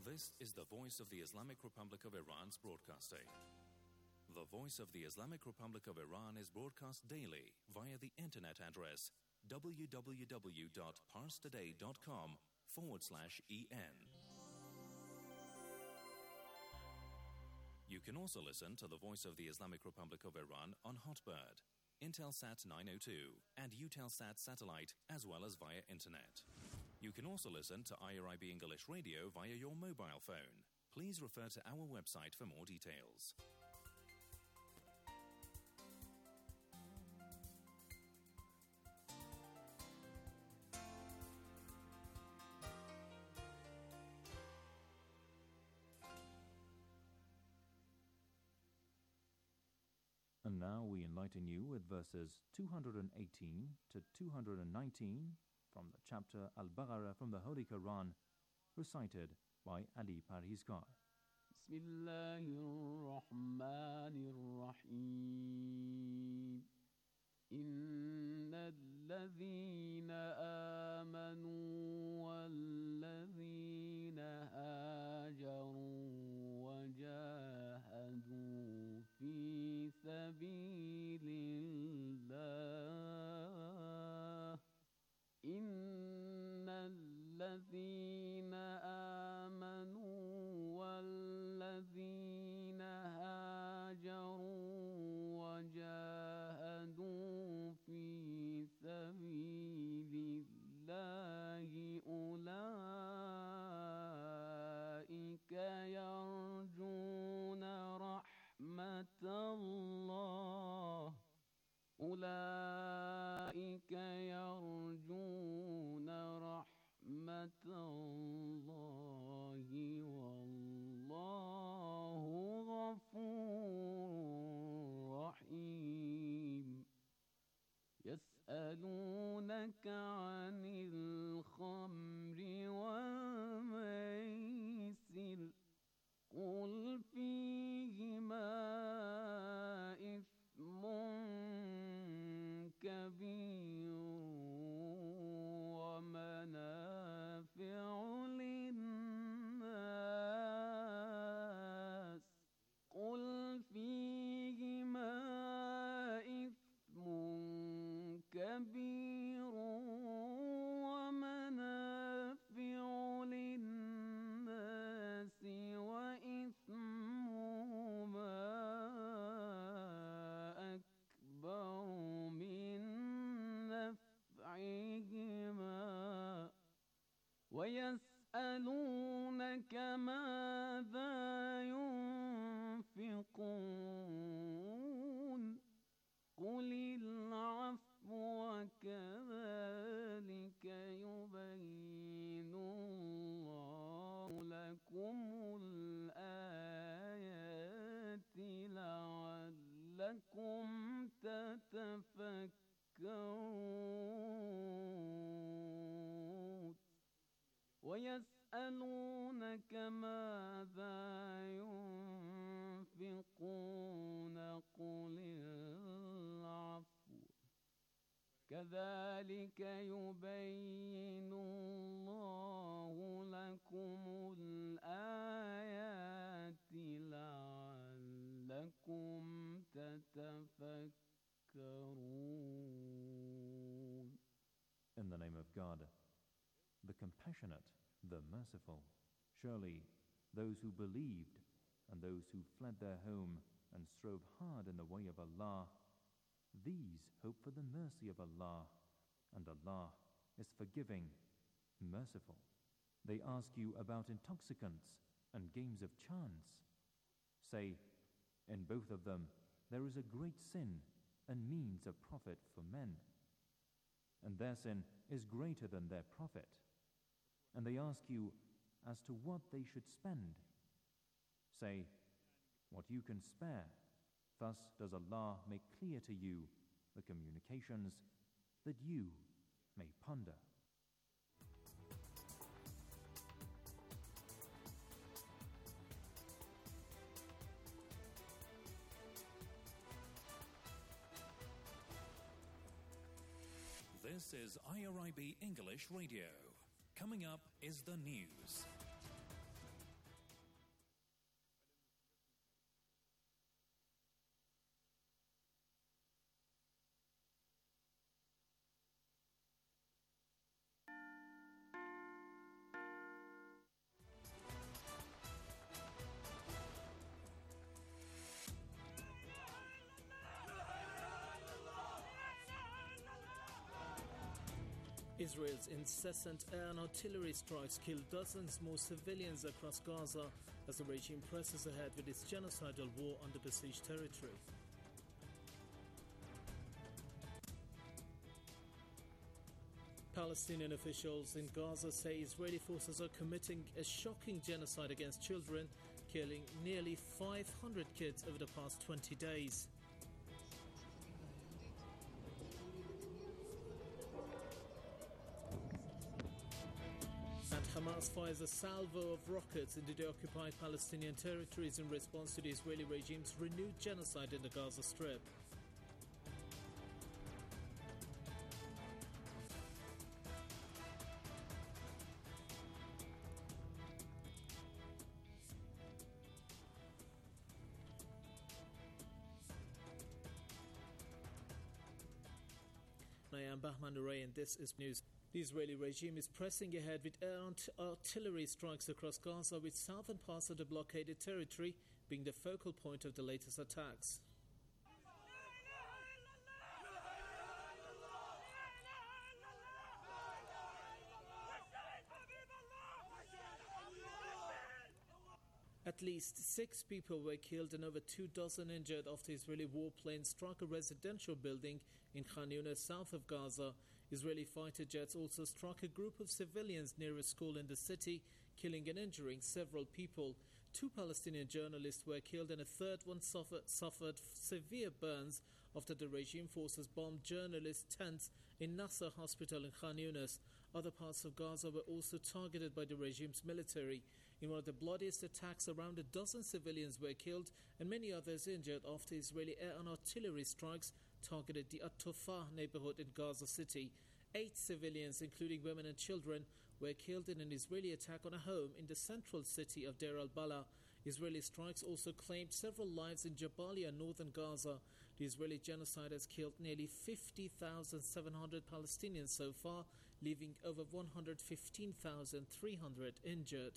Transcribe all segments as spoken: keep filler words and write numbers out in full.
This is the Voice of the Islamic Republic of Iran's broadcasting. The Voice of the Islamic Republic of Iran is broadcast daily via the internet address www.parstoday.com forward slash en. You can also listen to the Voice of the Islamic Republic of Iran on Hotbird, Intelsat nine oh two, and Eutelsat satellite, as well as via internet. You can also listen to I R I B English Radio via your mobile phone. Please refer to our website for more details. And now we enlighten you with verses two hundred eighteen to two hundred nineteen from the chapter Al-Baqarah from the Holy Quran, recited by Ali Parhizgar. Bismillahir-Rahmanir-Rahim. Inna alladhina amanu walladhina hajaru wa jahadu fi sabilillah. Inna alladhina amanu walladhina hajaru wa jahadu fi sabilillahi ulaika yarjuna rahmatallah. أولئك يرجون رحمة الله والله غفور رحيم. يسألونك عن الخمر والميسر قل فيهما إثم كبير ومنافع للناس قل فيهما إثم كبير ومنافع للناس وإثمهما أكبر من نفعهما ويسألونك ماذا ينفقون قل العفو وكذلك يبين الله لكم الآيات لعلكم تتفكرون. ويسألونك ماذا ينفقون قل العفو كذلك يبين الله لكم الآيات لعلكم تتفكرون. In the name of God, the compassionate, the merciful. Surely those who believed and those who fled their home and strove hard in the way of Allah, these hope for the mercy of Allah, and Allah is forgiving, merciful. They ask you about intoxicants and games of chance. Say, in both of them there is a great sin and means of profit for men, and their sin is greater than their profit. And they ask you as to what they should spend. Say, what you can spare. Thus does Allah make clear to you the communications that you may ponder. This is I R I B English Radio. Coming up is the news. Israel's incessant air and artillery strikes killed dozens more civilians across Gaza as the regime presses ahead with its genocidal war on the besieged territory. Palestinian officials in Gaza say Israeli forces are committing a shocking genocide against children, killing nearly five hundred kids over the past twenty days. And Hamas fires a salvo of rockets into the occupied Palestinian territories in response to the Israeli regime's renewed genocide in the Gaza Strip. I am Bahman Uray and this is news. The Israeli regime is pressing ahead with air and artillery strikes across Gaza, with southern parts of the blockaded territory being the focal point of the latest attacks. At least six people were killed and over two dozen injured after Israeli warplanes struck a residential building in Khan Yunis, south of Gaza. Israeli fighter jets also struck a group of civilians near a school in the city, killing and injuring several people. Two Palestinian journalists were killed and a third one suffered, suffered severe burns after the regime forces bombed journalists' tents in Nasser Hospital in Khan Yunis. Other parts of Gaza were also targeted by the regime's military. In one of the bloodiest attacks, around a dozen civilians were killed and many others injured after Israeli air and artillery strikes targeted the At-Tofah neighborhood in Gaza City. Eight civilians, including women and children, were killed in an Israeli attack on a home in the central city of Deir al-Balah. Israeli strikes also claimed several lives in Jabalia, northern Gaza. The Israeli genocide has killed nearly fifty thousand seven hundred Palestinians so far, leaving over one hundred fifteen thousand three hundred injured.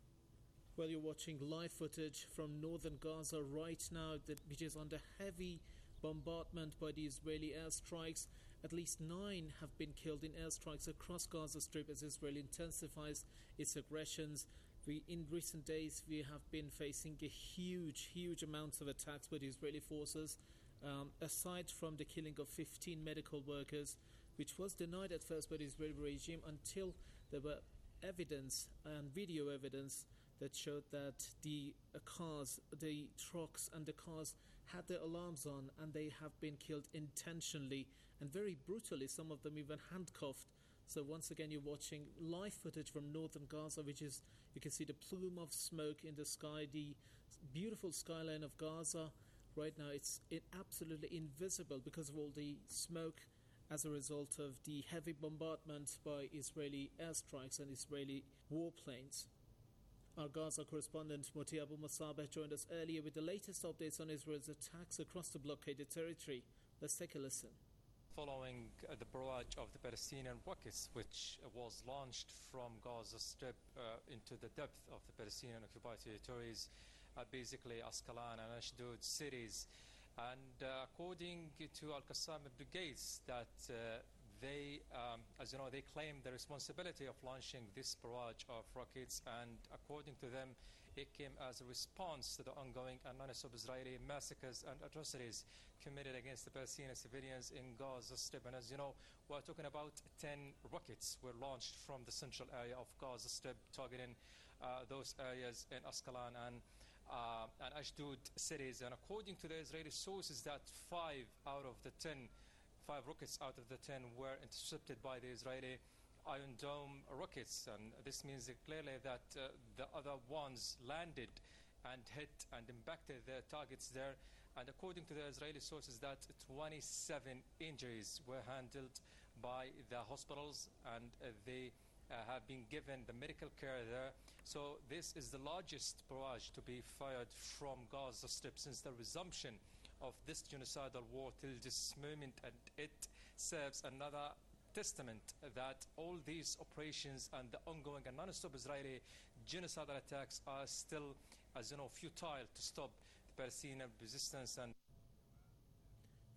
Well, you're watching live footage from northern Gaza right now, that, which is under heavy bombardment by the Israeli airstrikes. At least nine have been killed in airstrikes across Gaza Strip as Israel intensifies its aggressions. We, in recent days, we have been facing a huge, huge amounts of attacks by the Israeli forces. Um, aside from the killing of fifteen medical workers, which was denied at first by the Israeli regime until there were evidence and video evidence that showed that the uh, cars, the trucks and the cars had their alarms on, and they have been killed intentionally and very brutally, some of them even handcuffed. So once again, you're watching live footage from northern Gaza, which is, you can see the plume of smoke in the sky, the beautiful skyline of Gaza. Right now, it's it absolutely invisible because of all the smoke as a result of the heavy bombardment by Israeli airstrikes and Israeli warplanes. Our Gaza correspondent Moti Abu Musabeh joined us earlier with the latest updates on Israel's attacks across the blockaded territory. Let's take a listen. Following uh, the barrage of the Palestinian rockets, which uh, was launched from Gaza Strip uh, into the depth of the Palestinian occupied territories, uh, basically Ascalon and Ashdod cities. And uh, according to Al-Qassam brigades, that uh, they, um, as you know, they claim the responsibility of launching this barrage of rockets, and according to them, it came as a response to the ongoing and non-stop Israeli massacres and atrocities committed against the Palestinian civilians in Gaza Strip. And as you know, we're talking about ten rockets were launched from the central area of Gaza Strip, targeting uh, those areas in Ascalon and uh, and Ashdod cities. And according to the Israeli sources, that five out of the ten Five rockets out of the ten were intercepted by the Israeli Iron Dome rockets, and this means clearly that uh, the other ones landed and hit and impacted the targets there. And according to the Israeli sources, that twenty-seven injuries were handled by the hospitals, and uh, they uh, have been given the medical care there. So this is the largest barrage to be fired from Gaza Strip since the resumption of this genocidal war till this moment, and it serves another testament that all these operations and the ongoing and non-stop Israeli genocidal attacks are still, as you know, futile to stop the Palestinian resistance. And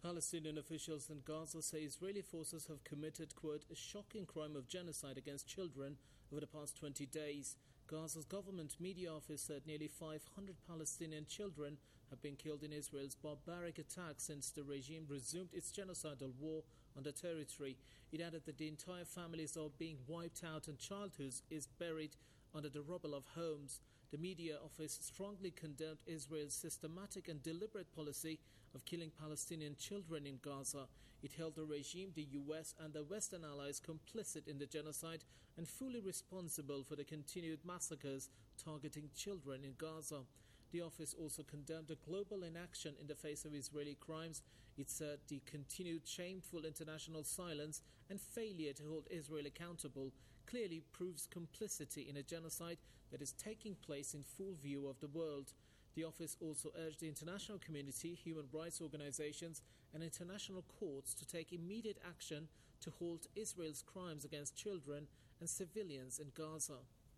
Palestinian officials in Gaza say Israeli forces have committed, quote, a shocking crime of genocide against children over the past twenty days. Gaza's government media office said nearly five hundred Palestinian children have been killed in Israel's barbaric attacks since the regime resumed its genocidal war on the territory. It added that the entire families are being wiped out and childhood is buried under the rubble of homes. The media office strongly condemned Israel's systematic and deliberate policy of killing Palestinian children in Gaza. It held the regime, the U S and the Western allies complicit in the genocide and fully responsible for the continued massacres targeting children in Gaza. The office also condemned the global inaction in the face of Israeli crimes. It said the continued shameful international silence and failure to hold Israel accountable clearly proves complicity in a genocide that is taking place in full view of the world. The office also urged the international community, human rights organizations and international courts to take immediate action to halt Israel's crimes against children and civilians in Gaza.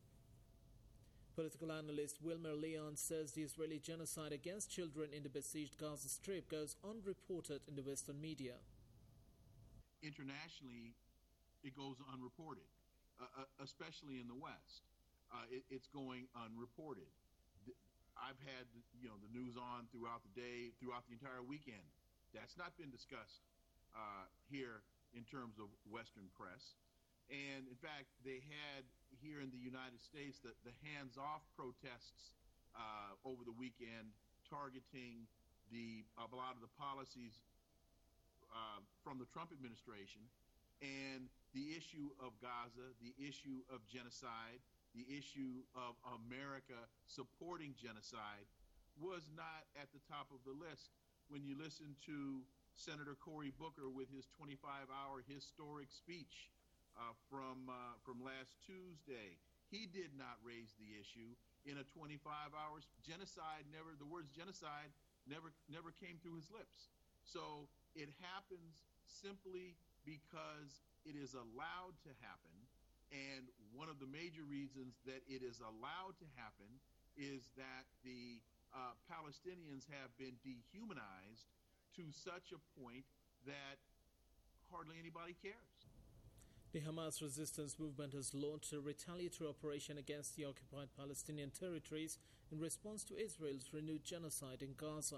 Political analyst Wilmer Leon says the Israeli genocide against children in the besieged Gaza Strip goes unreported in the Western media. Internationally, it goes unreported, uh, especially in the West. Uh, it, it's going unreported. I've had, you know, the news on throughout the day, throughout the entire weekend. That's not been discussed uh, here in terms of Western press. And in fact, they had here in the United States the, the hands-off protests uh, over the weekend targeting the a lot of the policies uh, from the Trump administration, and the issue of Gaza, the issue of genocide, the issue of America supporting genocide was not at the top of the list. When you listen to Senator Cory Booker with his twenty-five hour historic speech uh, from uh, from last Tuesday, he did not raise the issue in a twenty-five hours. Genocide never, the words genocide never never came through his lips. So it happens simply because it is allowed to happen. And one of the major reasons that it is allowed to happen is that the uh, Palestinians have been dehumanized to such a point that hardly anybody cares. The Hamas resistance movement has launched a retaliatory operation against the occupied Palestinian territories in response to Israel's renewed genocide in Gaza.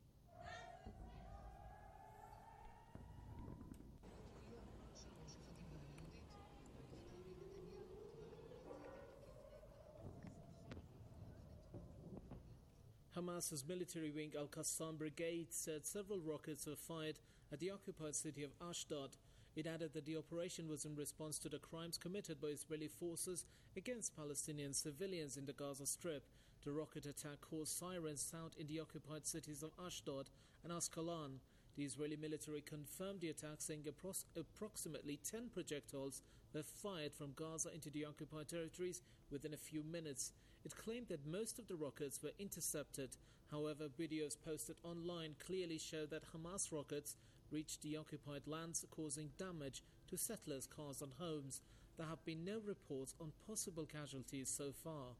Hamas's military wing Al-Qassam Brigade said several rockets were fired at the occupied city of Ashdod. It added that the operation was in response to the crimes committed by Israeli forces against Palestinian civilians in the Gaza Strip. The rocket attack caused sirens sound in the occupied cities of Ashdod and Ascalon. The Israeli military confirmed the attack, saying appro- approximately ten projectiles were fired from Gaza into the occupied territories within a few minutes. It claimed that most of the rockets were intercepted. However, videos posted online clearly show that Hamas rockets reached the occupied lands, causing damage to settlers' cars and homes. There have been no reports on possible casualties so far.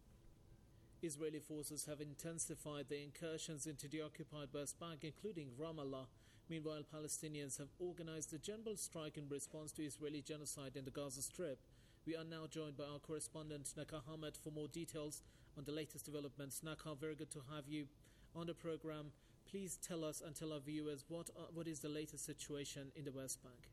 Israeli forces have intensified their incursions into the occupied West Bank, including Ramallah. Meanwhile, Palestinians have organized a general strike in response to Israeli genocide in the Gaza Strip. We are now joined by our correspondent Naka Ahmed for more details on the latest developments. Naka, very good to have you on the program. Please tell us and tell our viewers what uh, what is the latest situation in the West Bank.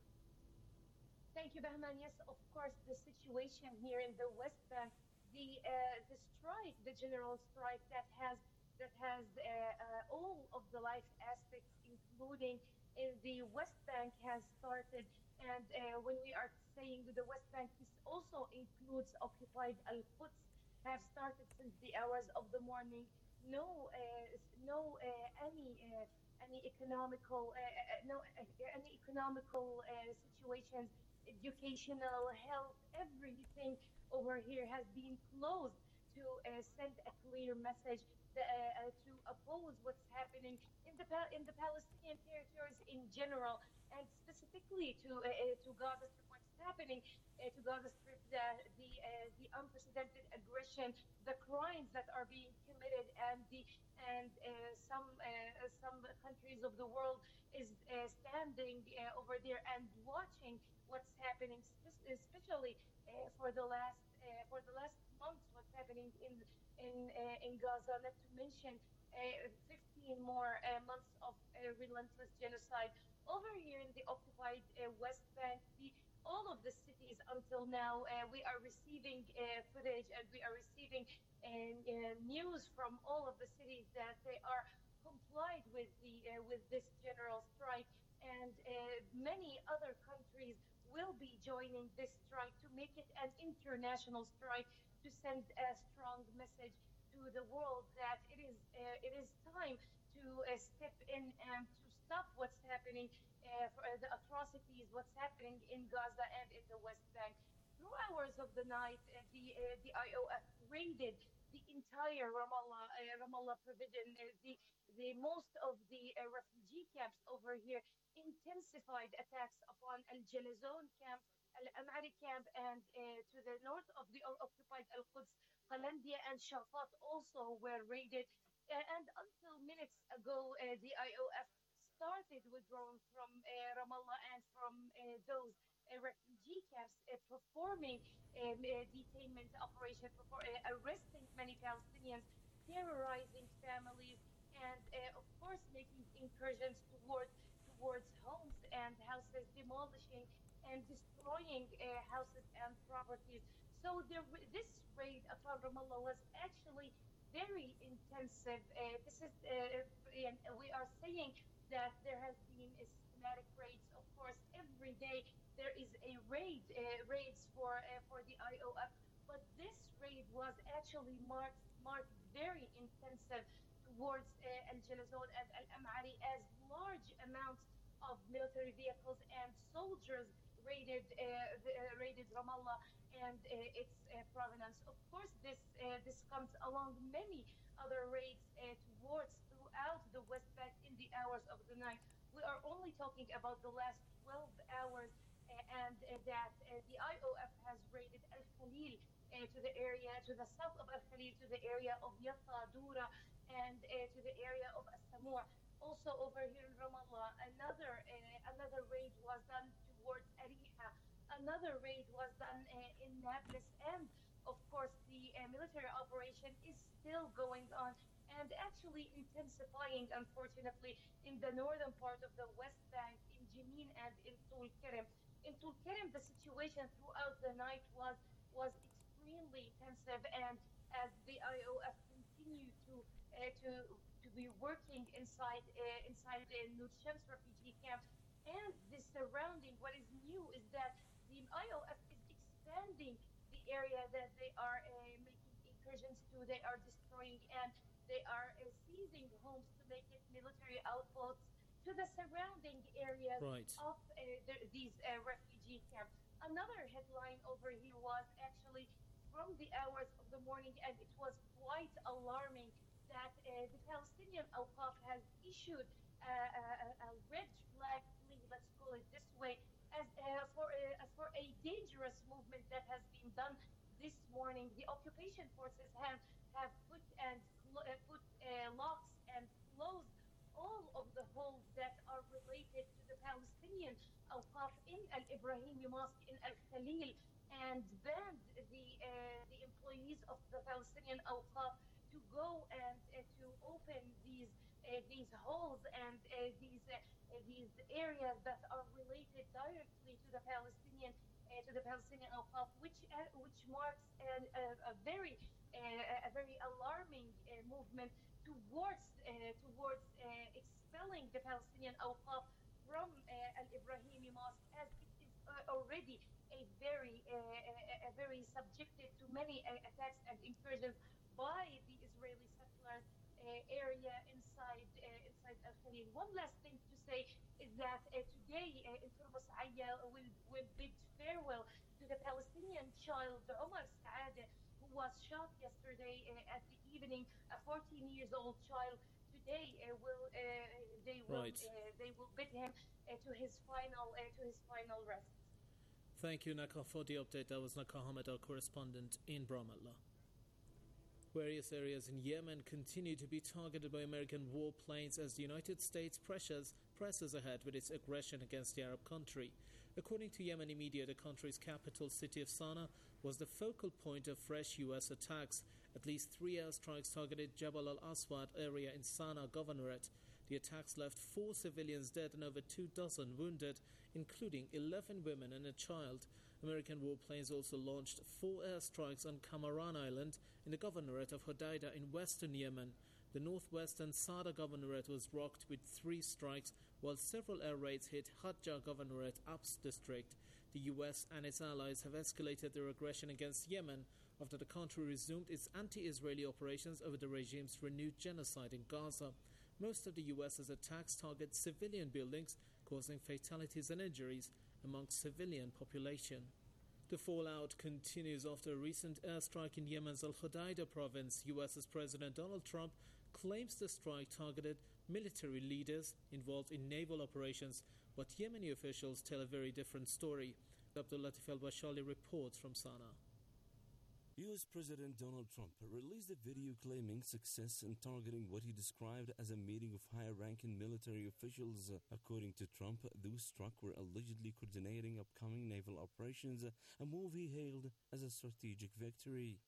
Thank you, Bahman. Yes, of course, the situation here in the West Bank, the uh, the strike, the general strike that has that has uh, uh, all of the life aspects, including in the West Bank, has started. And uh, when we are saying the West Bank, this also includes occupied Al-Quds, have started since the hours of the morning. No, uh, no, uh, any, uh, any economical, uh, no, uh, any economical uh, situations, educational, health, everything over here has been closed to uh, send a clear message that, uh, to oppose what's happening in the in the Palestinian territories in general, and specifically to uh, to Gaza Strip, what's happening uh, to Gaza Strip, the the, uh, the unprecedented aggression, the crimes that are being committed, and the and uh, some uh, some countries of the world uh, is uh, standing uh, over there and watching what's happening, spe- especially uh, for the last uh, for the last months, what's happening in in uh, in Gaza. Not to mention uh, fifteen more uh, months of uh, relentless genocide over here in the occupied uh, West Bank. The all of the cities until now, uh, we are receiving uh, footage and we are receiving uh, uh, news from all of the cities that they are complied with the uh, with this general strike, and uh, many other countries will be joining this strike to make it an international strike to send a strong message to the world that it is uh, it is time to uh, step in and to stop what's happening, uh, for uh, the atrocities, what's happening in Gaza and in the West Bank. Through hours of the night, uh, the uh, the I O F raided the entire Ramallah uh, Ramallah provision. Uh, the the most of the uh, refugee camps over here intensified attacks upon Al Jalazon camp, Al Amari camp, and uh, to the north of the occupied Al Quds, Qalandia and Shafat also were raided. Uh, and until minutes ago, uh, the I O F started withdrawing from uh, Ramallah and from uh, those uh, refugee camps, uh, performing um, uh, detainment operation, perfor- uh, arresting many Palestinians, terrorizing families, and uh, of course making incursions towards towards homes and houses, demolishing and destroying uh, houses and properties. So there, this raid upon Ramallah was actually very intensive. Uh, this is, uh, and we are saying that there has been a systematic raids. Of course, every day there is a raid, uh, raids for uh, for the I O F. But this raid was actually marked marked very intensive towards uh, Al Jalazon and Al Amari, as large amounts of military vehicles and soldiers raided uh, the, uh, raided Ramallah and uh, its uh, provenance. Of course, this uh, this comes along many other raids uh, towards throughout the West Bank in the hours of the night. We are only talking about the last twelve hours, uh, and uh, that uh, the I O F has raided Al Khalil uh, to the area to the south of Al Khalil, to the area of Yatta, Dura, and uh, to the area of As-Samur. Also over here in Ramallah, another uh, another raid was done towards Ariha. Another raid was done uh, in Nablus, and of course the uh, military operation is still going on and actually intensifying, unfortunately, in the northern part of the West Bank, in Jenin and in Tul Kerem. In Tul Kerem, the situation throughout the night was was extremely intensive, and as the I O F continued to uh, to to be working inside uh, inside the Nut Shams refugee camp and the surrounding. What is new is that the I O F is expanding the area that they are uh, making incursions to. They are destroying and they are uh, seizing homes to make it military outposts to the surrounding areas Right. of uh, the, these uh, refugee camps. Another headline over here was actually from the hours of the morning, and it was quite alarming that uh, the Palestinian Awqaf has issued uh, a, a red flag plea, let's call it this way, as uh, for uh, as for a dangerous movement that has been done this morning. The occupation forces have have put and cl- uh, put uh, locks and closed all of the holes that are related to the Palestinian Awqaf in Al Ibrahimi Mosque in Al Khalil, and banned the uh, the employees of the Palestinian Awqaf to go and uh, to open these uh, these holes and uh, these uh, these areas that are related directly to the Palestinian uh, to the Palestinian Awqaf, which uh, which marks an, a, a very uh, a very alarming uh, movement towards uh, towards uh, expelling the Palestinian Awqaf from uh, Al Ibrahimi Mosque, as it is uh, already a very uh, a, a very subjected to many uh, attacks and incursions by the Israeli settlers uh, area inside uh, inside Al Khalil. One last thing to say is that uh, today uh, in Turbas Aya will will bid farewell to the Palestinian child Omar Saada, who was shot yesterday uh, at the evening. A fourteen years old child. Today uh, will uh, they will Right. uh, they will bid him uh, to his final uh, to his final rest. Thank you, Naka, for the update. That was Naka Ahmed, our correspondent in Ramallah. Various areas in Yemen continue to be targeted by American warplanes as the United States pressures, presses ahead with its aggression against the Arab country. According to Yemeni media, the country's capital city of Sana'a was the focal point of fresh U S attacks. At least three airstrikes targeted Jabal al-Aswad area in Sana'a Governorate. The attacks left four civilians dead and over two dozen wounded, including eleven women and a child. American warplanes also launched four airstrikes on Kamaran Island in the governorate of Hodeida in western Yemen. The northwestern Sada governorate was rocked with three strikes, while several air raids hit Hadja governorate Abs district. The U S and its allies have escalated their aggression against Yemen after the country resumed its anti-Israeli operations over the regime's renewed genocide in Gaza. Most of the U S's attacks target civilian buildings, causing fatalities and injuries among civilian population. The fallout continues after a recent airstrike in Yemen's Al-Hodeida province. U S's President Donald Trump claims the strike targeted military leaders involved in naval operations, but Yemeni officials tell a very different story. Abdul Latif al-Bashali reports from Sana'a. U S President Donald Trump released a video claiming success in targeting what he described as a meeting of high-ranking military officials. According to Trump, those struck were allegedly coordinating upcoming naval operations, a move he hailed as a strategic victory.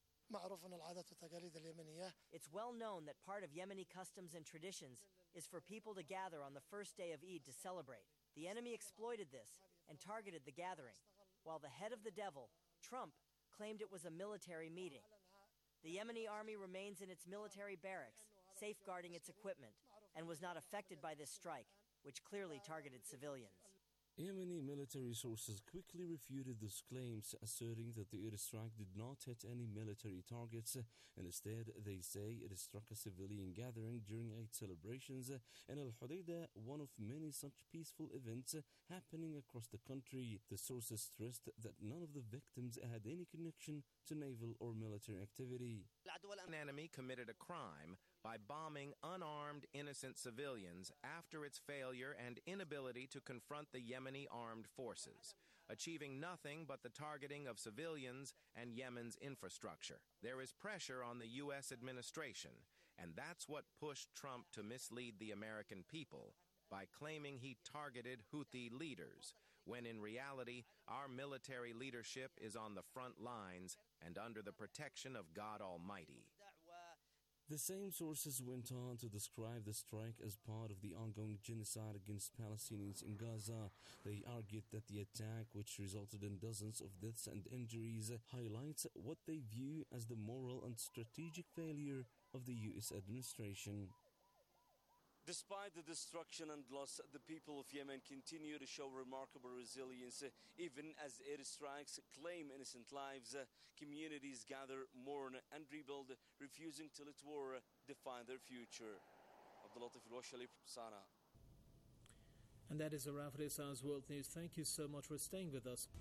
It's well known that part of Yemeni customs and traditions is for people to gather on the first day of Eid to celebrate. The enemy exploited this and targeted the gathering, while the head of the devil, Trump, claimed it was a military meeting. The Yemeni army remains in its military barracks, safeguarding its equipment, and was not affected by this strike, which clearly targeted civilians. Yemeni military sources quickly refuted those claims, asserting that the airstrike did not hit any military targets, and instead they say it struck a civilian gathering during Eid celebrations in Al-Hodeida, one of many such peaceful events happening across the country. The sources stressed that none of the victims had any connection to naval or military activity. An enemy committed a crime by bombing unarmed innocent civilians after its failure and inability to confront the Yemeni armed forces, achieving nothing but the targeting of civilians and Yemen's infrastructure. There is pressure on the U S administration, and that's what pushed Trump to mislead the American people by claiming he targeted Houthi leaders, when in reality our military leadership is on the front lines and under the protection of God Almighty. The same sources went on to describe the strike as part of the ongoing genocide against Palestinians in Gaza. They argued that the attack, which resulted in dozens of deaths and injuries, highlights what they view as the moral and strategic failure of the U S administration. Despite the destruction and loss, the people of Yemen continue to show remarkable resilience. Even as airstrikes claim innocent lives, communities gather, mourn, and rebuild, refusing to let war define their future. Abdul Latif al-Bashali, Sana'a. And that is a wrap for this hour's World News. Thank you so much for staying with us.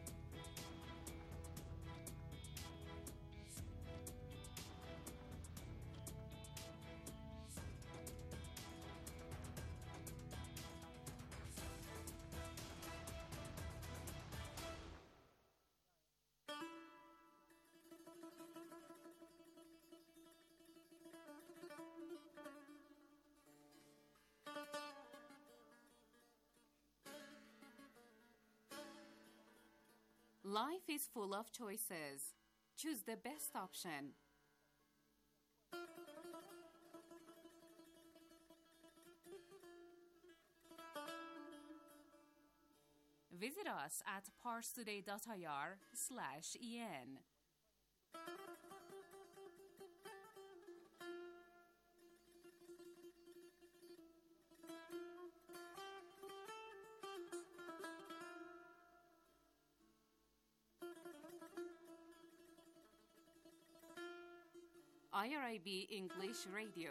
Life is full of choices. Choose the best option. Visit us at parstoday.ir slash en. I R I B English Radio.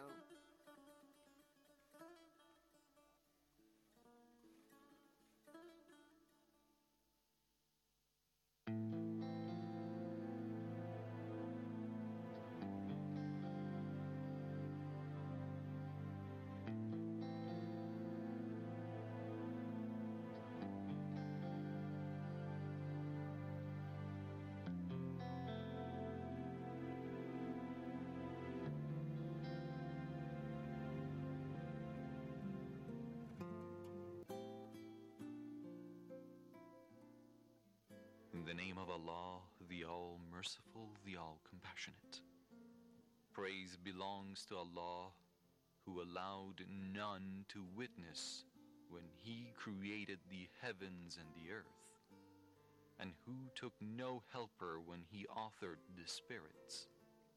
Allah, the All-Merciful, the All-Compassionate. Praise belongs to Allah, who allowed none to witness when He created the heavens and the earth, and who took no helper when He authored the spirits.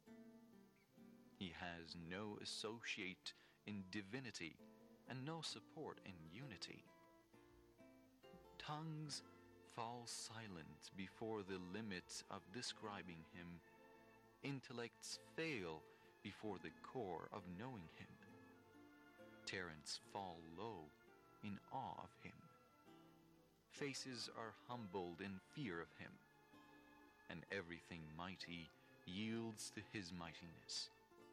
He has no associate in divinity and no support in unity. Tongues fall silent before the limits of describing Him. Intellects fail before the core of knowing Him. Terrants fall low in awe of Him. Faces are humbled in fear of Him, and everything mighty yields to His mightiness.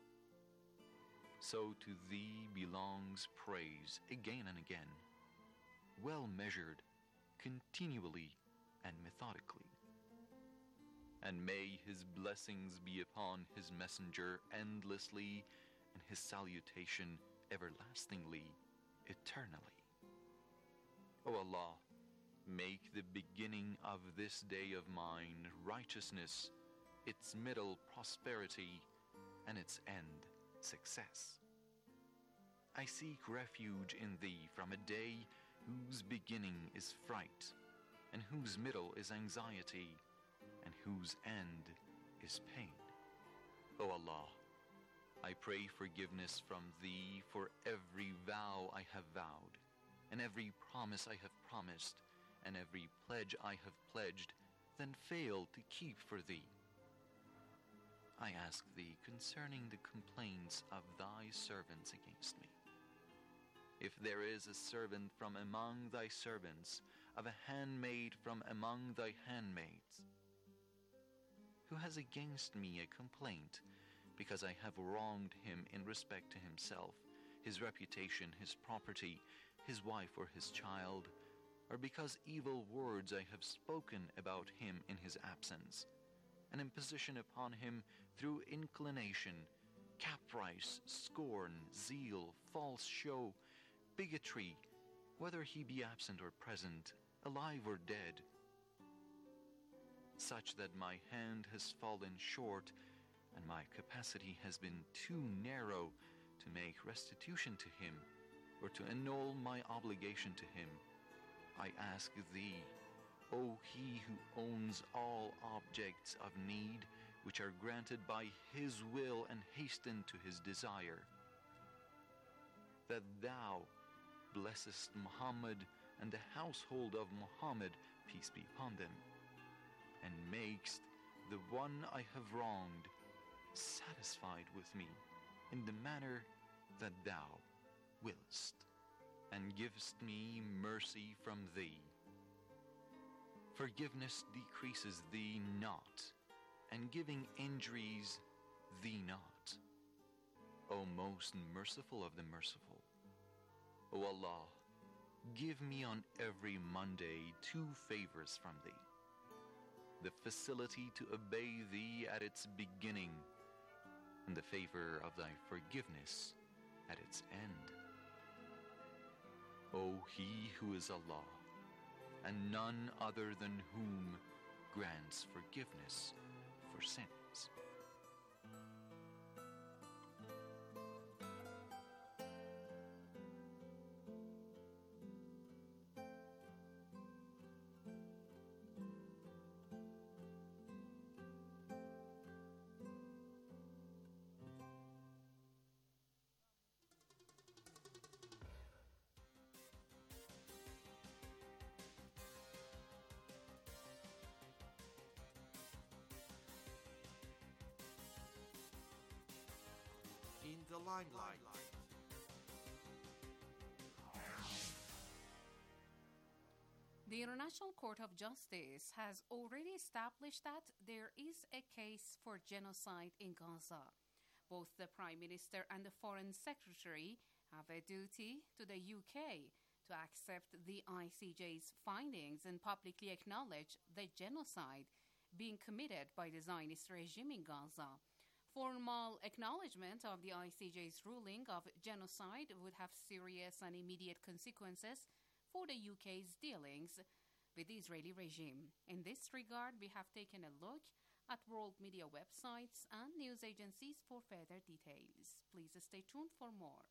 So to Thee belongs praise again and again, well measured, continually and methodically. And may His blessings be upon His messenger endlessly, and His salutation everlastingly, eternally. O Allah, make the beginning of this day of mine righteousness, its middle prosperity, and its end success. I seek refuge in Thee from a day whose beginning is fright, and whose middle is anxiety, and whose end is pain. O Allah, I pray forgiveness from Thee for every vow I have vowed, and every promise I have promised, and every pledge I have pledged, then failed to keep for Thee. I ask Thee concerning the complaints of Thy servants against me. If there is a servant from among Thy servants, of a handmaid from among Thy handmaids, who has against me a complaint, because I have wronged him in respect to himself, his reputation, his property, his wife or his child, or because evil words I have spoken about him in his absence, an imposition upon him through inclination, caprice, scorn, zeal, false show, bigotry, whether he be absent or present, alive or dead, such that my hand has fallen short and my capacity has been too narrow to make restitution to him or to annul my obligation to him, I ask Thee, O He who owns all objects of need, which are granted by His will and hasten to His desire, that Thou blessest Muhammad and the household of Muhammad, peace be upon them, and makest the one I have wronged satisfied with me in the manner that Thou willest, and givest me mercy from Thee. Forgiveness decreases Thee not, and giving injuries Thee not. O most merciful of the merciful, O Allah, give me on every Monday two favors from Thee: the facility to obey Thee at its beginning, and the favor of Thy forgiveness at its end. O He who is Allah, and none other than whom grants forgiveness for sins. In the limelight. The International Court of Justice has already established that there is a case for genocide in Gaza. Both the Prime Minister and the Foreign Secretary have a duty to the U K to accept the I C J's findings and publicly acknowledge the genocide being committed by the Zionist regime in Gaza. Formal acknowledgement of the I C J's ruling of genocide would have serious and immediate consequences for the U K's dealings with the Israeli regime. In this regard, we have taken a look at world media websites and news agencies for further details. Please stay tuned for more.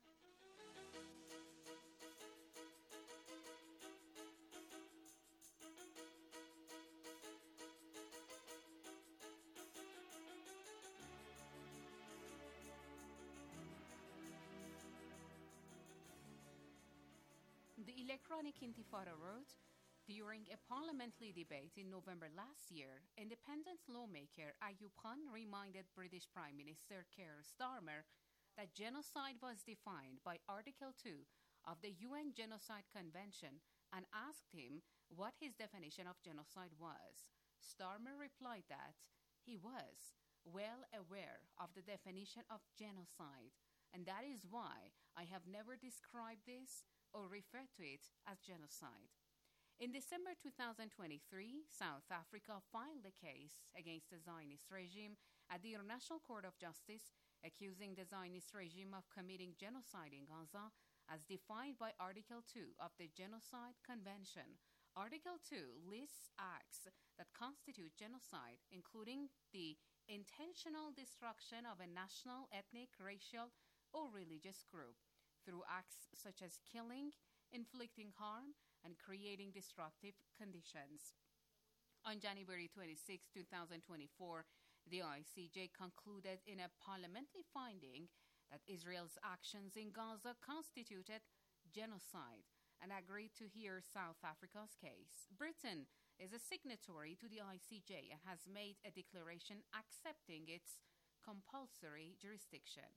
The Electronic Intifada wrote, during a parliamentary debate in November last year, independent lawmaker Ayub Khan reminded British Prime Minister Keir Starmer that genocide was defined by Article two of the U N Genocide Convention and asked him what his definition of genocide was. Starmer replied that he was well aware of the definition of genocide, and that is why I have never described this or referred to it as genocide. In December two thousand twenty-three, South Africa filed a case against the Zionist regime at the International Court of Justice, accusing the Zionist regime of committing genocide in Gaza as defined by Article two of the Genocide Convention. Article two lists acts that constitute genocide, including the intentional destruction of a national, ethnic, racial, or religious group through acts such as killing, inflicting harm, and creating destructive conditions. On January twenty-sixth, twenty twenty-four, the I C J concluded in a parliamentary finding that Israel's actions in Gaza constituted genocide and agreed to hear South Africa's case. Britain is a signatory to the I C J and has made a declaration accepting its compulsory jurisdiction.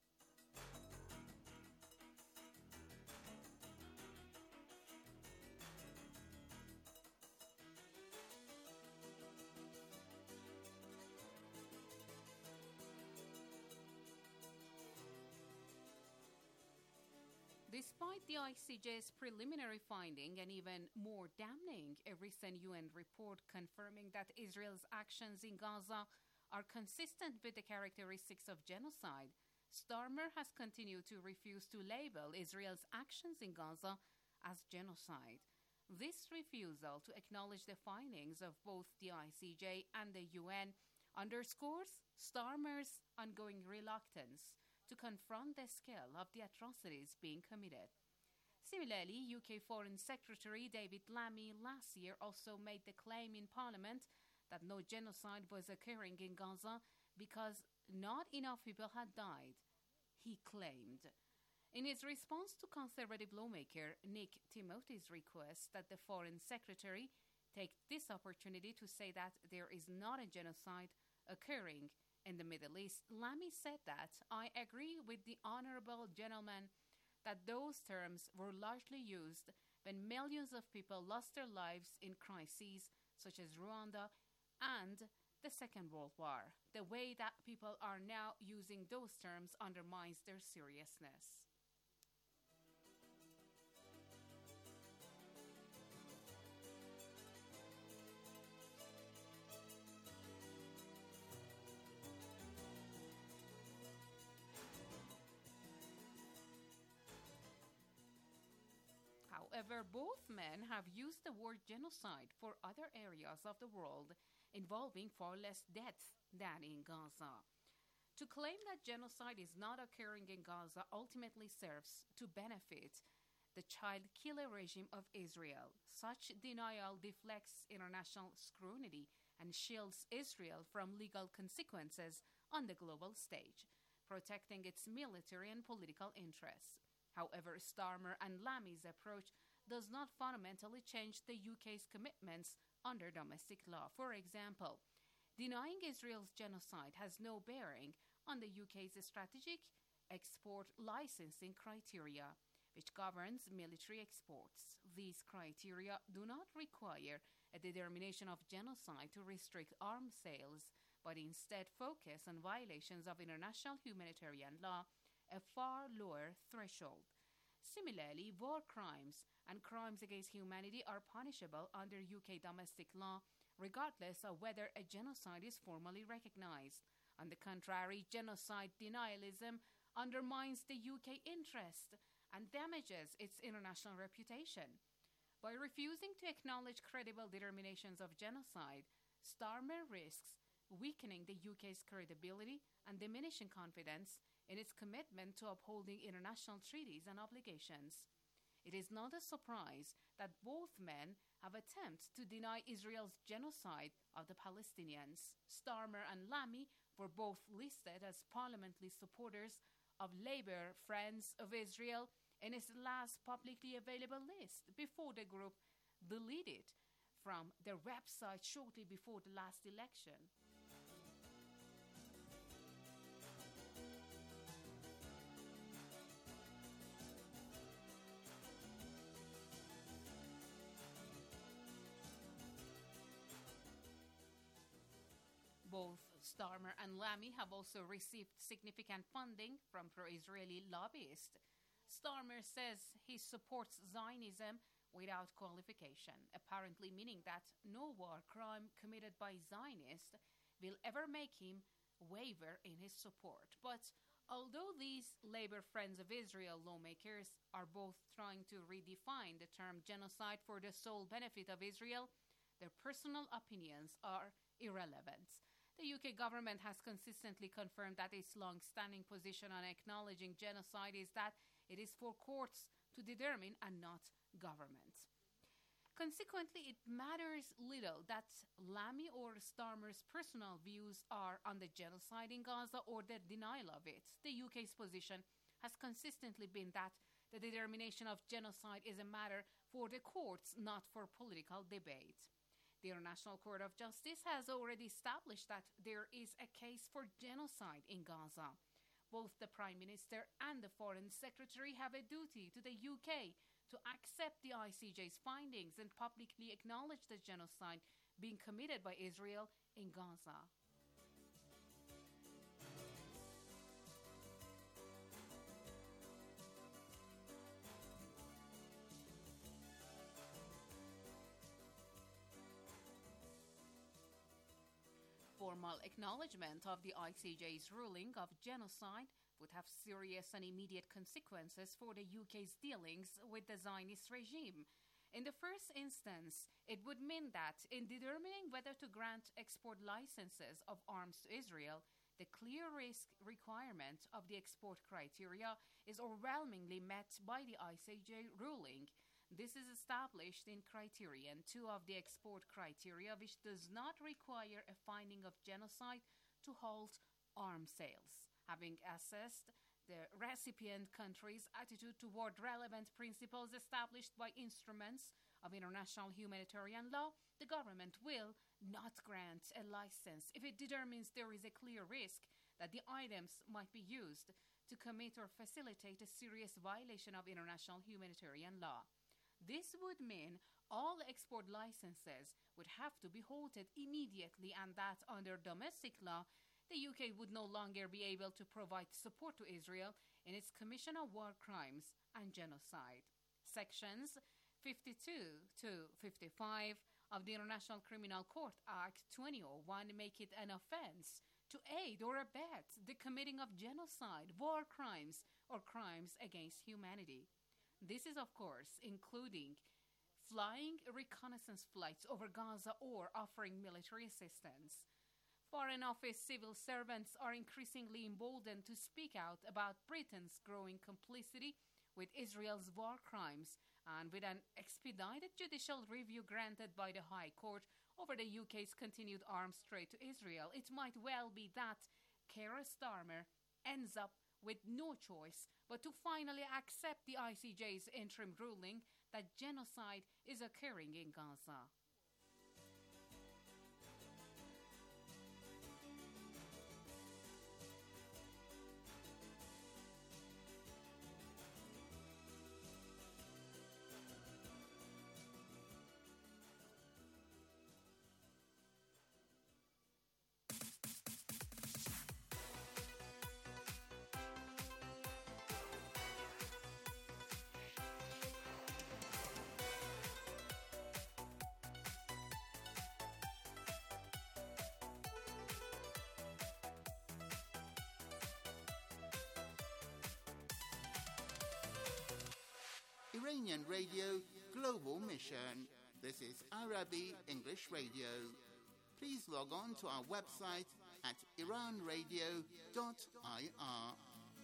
Despite the I C J's preliminary finding and even more damning, a recent U N report confirming that Israel's actions in Gaza are consistent with the characteristics of genocide, Starmer has continued to refuse to label Israel's actions in Gaza as genocide. This refusal to acknowledge the findings of both the I C J and the U N underscores Starmer's ongoing reluctance to confront the scale of the atrocities being committed. Similarly, U K Foreign Secretary David Lammy last year also made the claim in Parliament that no genocide was occurring in Gaza because not enough people had died, he claimed. In his response to Conservative lawmaker Nick Timothy's request that the Foreign Secretary take this opportunity to say that there is not a genocide occurring in the Middle East, Lammy said that, I agree with the honorable gentleman that those terms were largely used when millions of people lost their lives in crises such as Rwanda and the Second World War. The way that people are now using those terms undermines their seriousness. However, both men have used the word genocide for other areas of the world involving far less death than in Gaza. To claim that genocide is not occurring in Gaza ultimately serves to benefit the child killer regime of Israel. Such denial deflects international scrutiny and shields Israel from legal consequences on the global stage, protecting its military and political interests. However, Starmer and Lammy's approach does not fundamentally change the U K's commitments under domestic law. For example, denying Israel's genocide has no bearing on the U K's strategic export licensing criteria, which governs military exports. These criteria do not require a determination of genocide to restrict arms sales, but instead focus on violations of international humanitarian law, a far lower threshold. Similarly, war crimes and crimes against humanity are punishable under U K domestic law, regardless of whether a genocide is formally recognized. On the contrary, genocide denialism undermines the U K interest and damages its international reputation. By refusing to acknowledge credible determinations of genocide, Starmer risks weakening the U K's credibility and diminishing confidence in its commitment to upholding international treaties and obligations. It is not a surprise that both men have attempted to deny Israel's genocide of the Palestinians. Starmer and Lamy were both listed as parliamentary supporters of Labour Friends of Israel in its last publicly available list before the group deleted from their website shortly before the last election. Both Starmer and Lamy have also received significant funding from pro-Israeli lobbyists. Starmer says he supports Zionism without qualification, apparently meaning that no war crime committed by Zionists will ever make him waver in his support. But although these Labour Friends of Israel lawmakers are both trying to redefine the term genocide for the sole benefit of Israel, their personal opinions are irrelevant. The U K government has consistently confirmed that its long-standing position on acknowledging genocide is that it is for courts to determine and not government. Consequently, it matters little that Lamy or Starmer's personal views are on the genocide in Gaza or the denial of it. The U K's position has consistently been that the determination of genocide is a matter for the courts, not for political debate. The International Court of Justice has already established that there is a case for genocide in Gaza. Both the Prime Minister and the Foreign Secretary have a duty to the U K to accept the I C J's findings and publicly acknowledge the genocide being committed by Israel in Gaza. Formal acknowledgement of the I C J's ruling of genocide would have serious and immediate consequences for the U K's dealings with the Zionist regime. In the first instance, it would mean that in determining whether to grant export licenses of arms to Israel, the clear risk requirement of the export criteria is overwhelmingly met by the I C J ruling. This is established in Criterion two of the export criteria, which does not require a finding of genocide to halt arms sales. Having assessed the recipient country's attitude toward relevant principles established by instruments of international humanitarian law, the government will not grant a license if it determines there is a clear risk that the items might be used to commit or facilitate a serious violation of international humanitarian law. This would mean all export licenses would have to be halted immediately, and that under domestic law, the U K would no longer be able to provide support to Israel in its commission of war crimes and genocide. Sections fifty-two to fifty-five of the International Criminal Court Act twenty oh one make it an offense to aid or abet the committing of genocide, war crimes, or crimes against humanity. This is, of course, including flying reconnaissance flights over Gaza or offering military assistance. Foreign Office civil servants are increasingly emboldened to speak out about Britain's growing complicity with Israel's war crimes, and with an expedited judicial review granted by the High Court over the U K's continued arms trade to Israel, it might well be that Keir Starmer ends up with no choice but to finally accept the I C J's interim ruling that genocide is occurring in Gaza. Iranian Radio global mission. This is Arabi English Radio. Please log on to our website at iran radio dot I R.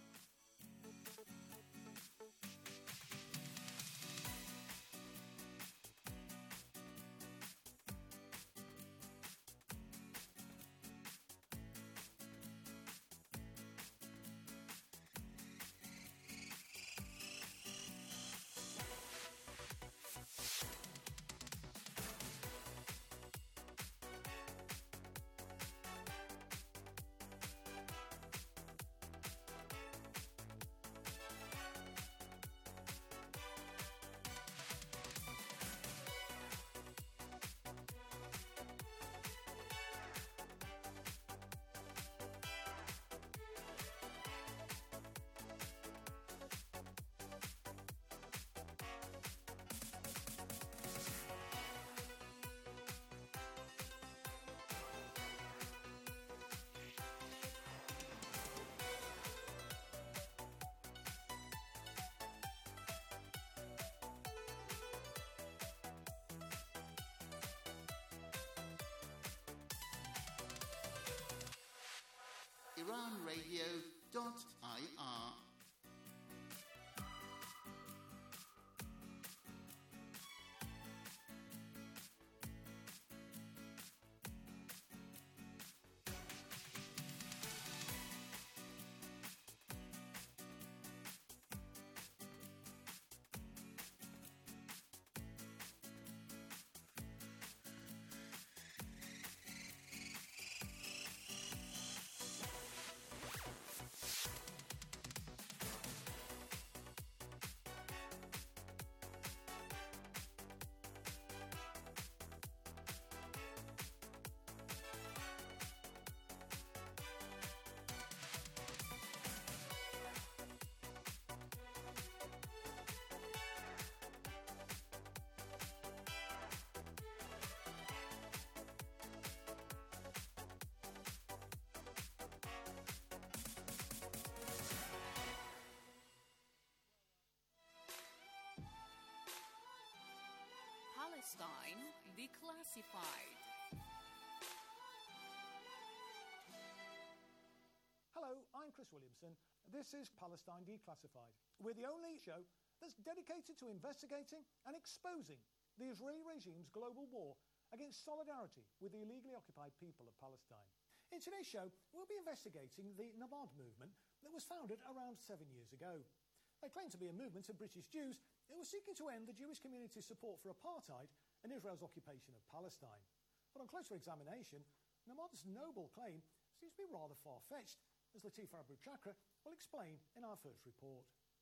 iran radio dot I R. Palestine Declassified. Hello, I'm Chris Williamson. This is Palestine Declassified. We're the only show that's dedicated to investigating and exposing the Israeli regime's global war against solidarity with the illegally occupied people of Palestine. In today's show, we'll be investigating the Nabad movement that was founded around seven years ago. They claim to be a movement of British Jews who were seeking to end the Jewish community's support for apartheid and Israel's occupation of Palestine. But on closer examination, Nabad's noble claim seems to be rather far-fetched, as Latifa Abu Chakra will explain in our first report.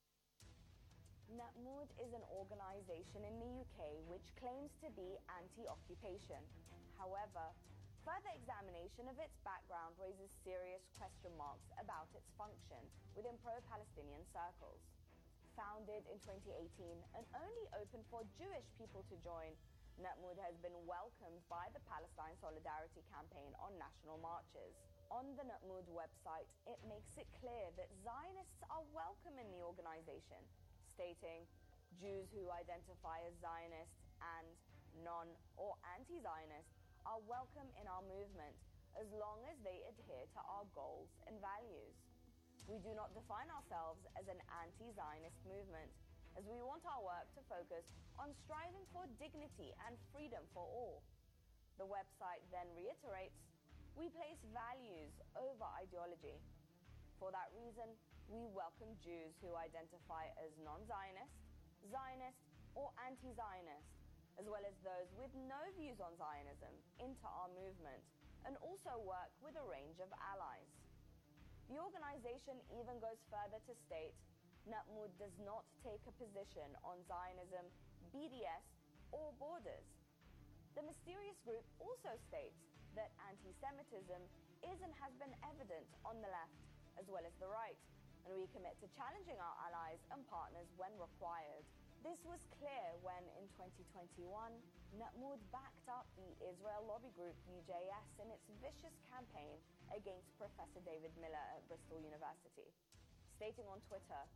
Nahmud is an organisation in the U K which claims to be anti-occupation. However, further examination of its background raises serious question marks about its function within pro-Palestinian circles. Founded in twenty eighteen and only open for Jewish people to join, Nahmud has been welcomed by the Palestine Solidarity Campaign on national marches. On the Nahmud website, it makes it clear that Zionists are welcome in the organisation, stating, Jews who identify as Zionist and non- or anti-Zionist are welcome in our movement as long as they adhere to our goals and values. We do not define ourselves as an anti-Zionist movement, as we want our work to focus on striving for dignity and freedom for all. The website then reiterates, we place values over ideology. For that reason, we welcome Jews who identify as non-Zionist, Zionist, or anti-Zionist, as well as those with no views on Zionism, into our movement, and also work with a range of allies. The organisation even goes further to state Nahmud does not take a position on Zionism, B D S, or borders. The mysterious group also states that anti-Semitism is and has been evident on the left as well as the right, and we commit to challenging our allies and partners when required. This was clear when, in twenty twenty-one, Nahmud backed up the Israel lobby group U J S in its vicious campaign against Professor David Miller at Bristol University, stating on Twitter,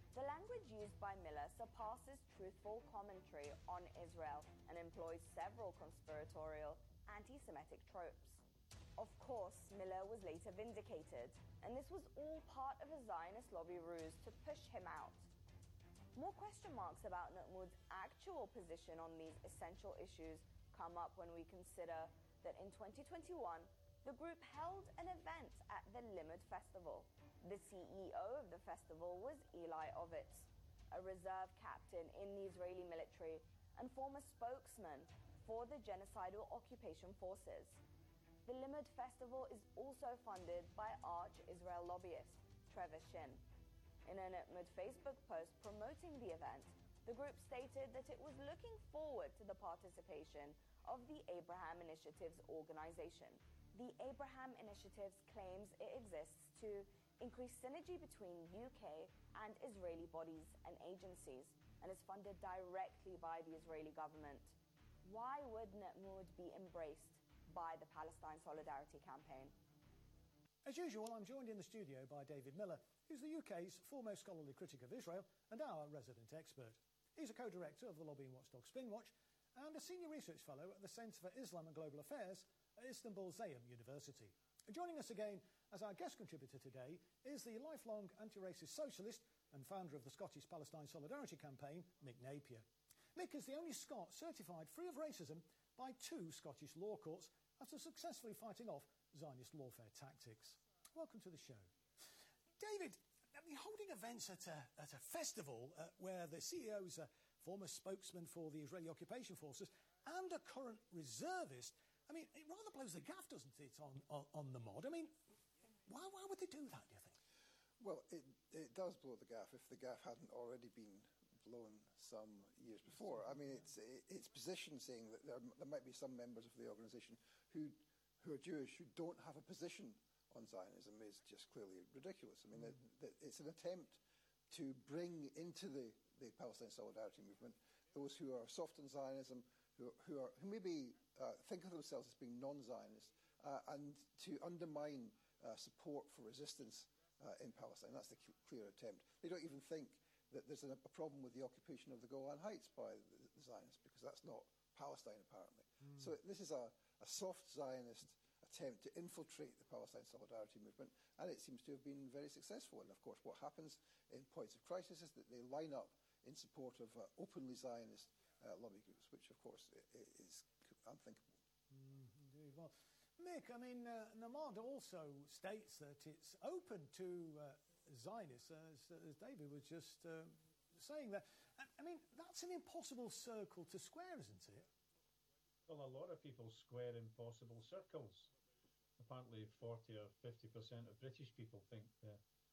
The language used by Miller surpasses truthful commentary on Israel and employs several conspiratorial, anti-Semitic tropes. Of course, Miller was later vindicated, and this was all part of a Zionist lobby ruse to push him out. More question marks about Nutmud's actual position on these essential issues come up when we consider that in twenty twenty-one, the group held an event at the Limud Festival. The C E O of the festival was Eli Ovitz, a reserve captain in the Israeli military and former spokesman for the genocidal occupation forces. The Limud Festival is also funded by arch-Israel lobbyist Trevor Shin. In a Nutmud Facebook post promoting the event, the group stated that it was looking forward to the participation of the Abraham Initiatives organization. The Abraham Initiatives claims it exists to increase synergy between U K and Israeli bodies and agencies and is funded directly by the Israeli government. Why would Nutmud be embraced by the Palestine Solidarity Campaign? As usual, I'm joined in the studio by David Miller, who's the U K's foremost scholarly critic of Israel and our resident expert. He's a co-director of the lobbying watchdog Spinwatch and a senior research fellow at the Centre for Islam and Global Affairs at Istanbul Zayem University. And joining us again as our guest contributor today is the lifelong anti-racist socialist and founder of the Scottish Palestine Solidarity Campaign, Mick Napier. Mick is the only Scot certified free of racism by two Scottish law courts after successfully fighting off Zionist lawfare tactics. Welcome to the show. David, I mean, holding events at a, at a festival uh, where the C E O is a former spokesman for the Israeli occupation forces and a current reservist, I mean, it rather blows the gaff, doesn't it, on, on, on the mod? I mean, why, why would they do that, do you think? Well, it, it does blow the gaff if the gaff hadn't already been blown some years before. I mean, it's it's position saying that there, there might be some members of the organisation who who are Jewish who don't have a position on Zionism is just clearly ridiculous. I mean, mm. it, it, it's an attempt to bring into the, the Palestine Solidarity Movement those who are soft on Zionism, who, who, are, who maybe uh, think of themselves as being non-Zionist, uh, and to undermine uh, support for resistance uh, in Palestine. That's the clear attempt. They don't even think that there's a, a problem with the occupation of the Golan Heights by the, the Zionists, because that's not Palestine, apparently. Mm. So this is a, a soft Zionist attempt to infiltrate the Palestine Solidarity Movement, and it seems to have been very successful. And of course, what happens in points of crisis is that they line up in support of uh, openly Zionist uh, lobby groups, which of course is unthinkable. Mm, indeed. Well, Mick, I mean, uh, Namad also states that it's open to uh, Zionists, as, as David was just uh, saying there. I, I mean, that's an impossible circle to square, isn't it? Well, a lot of people square impossible circles. Apparently forty or fifty percent of British people think the,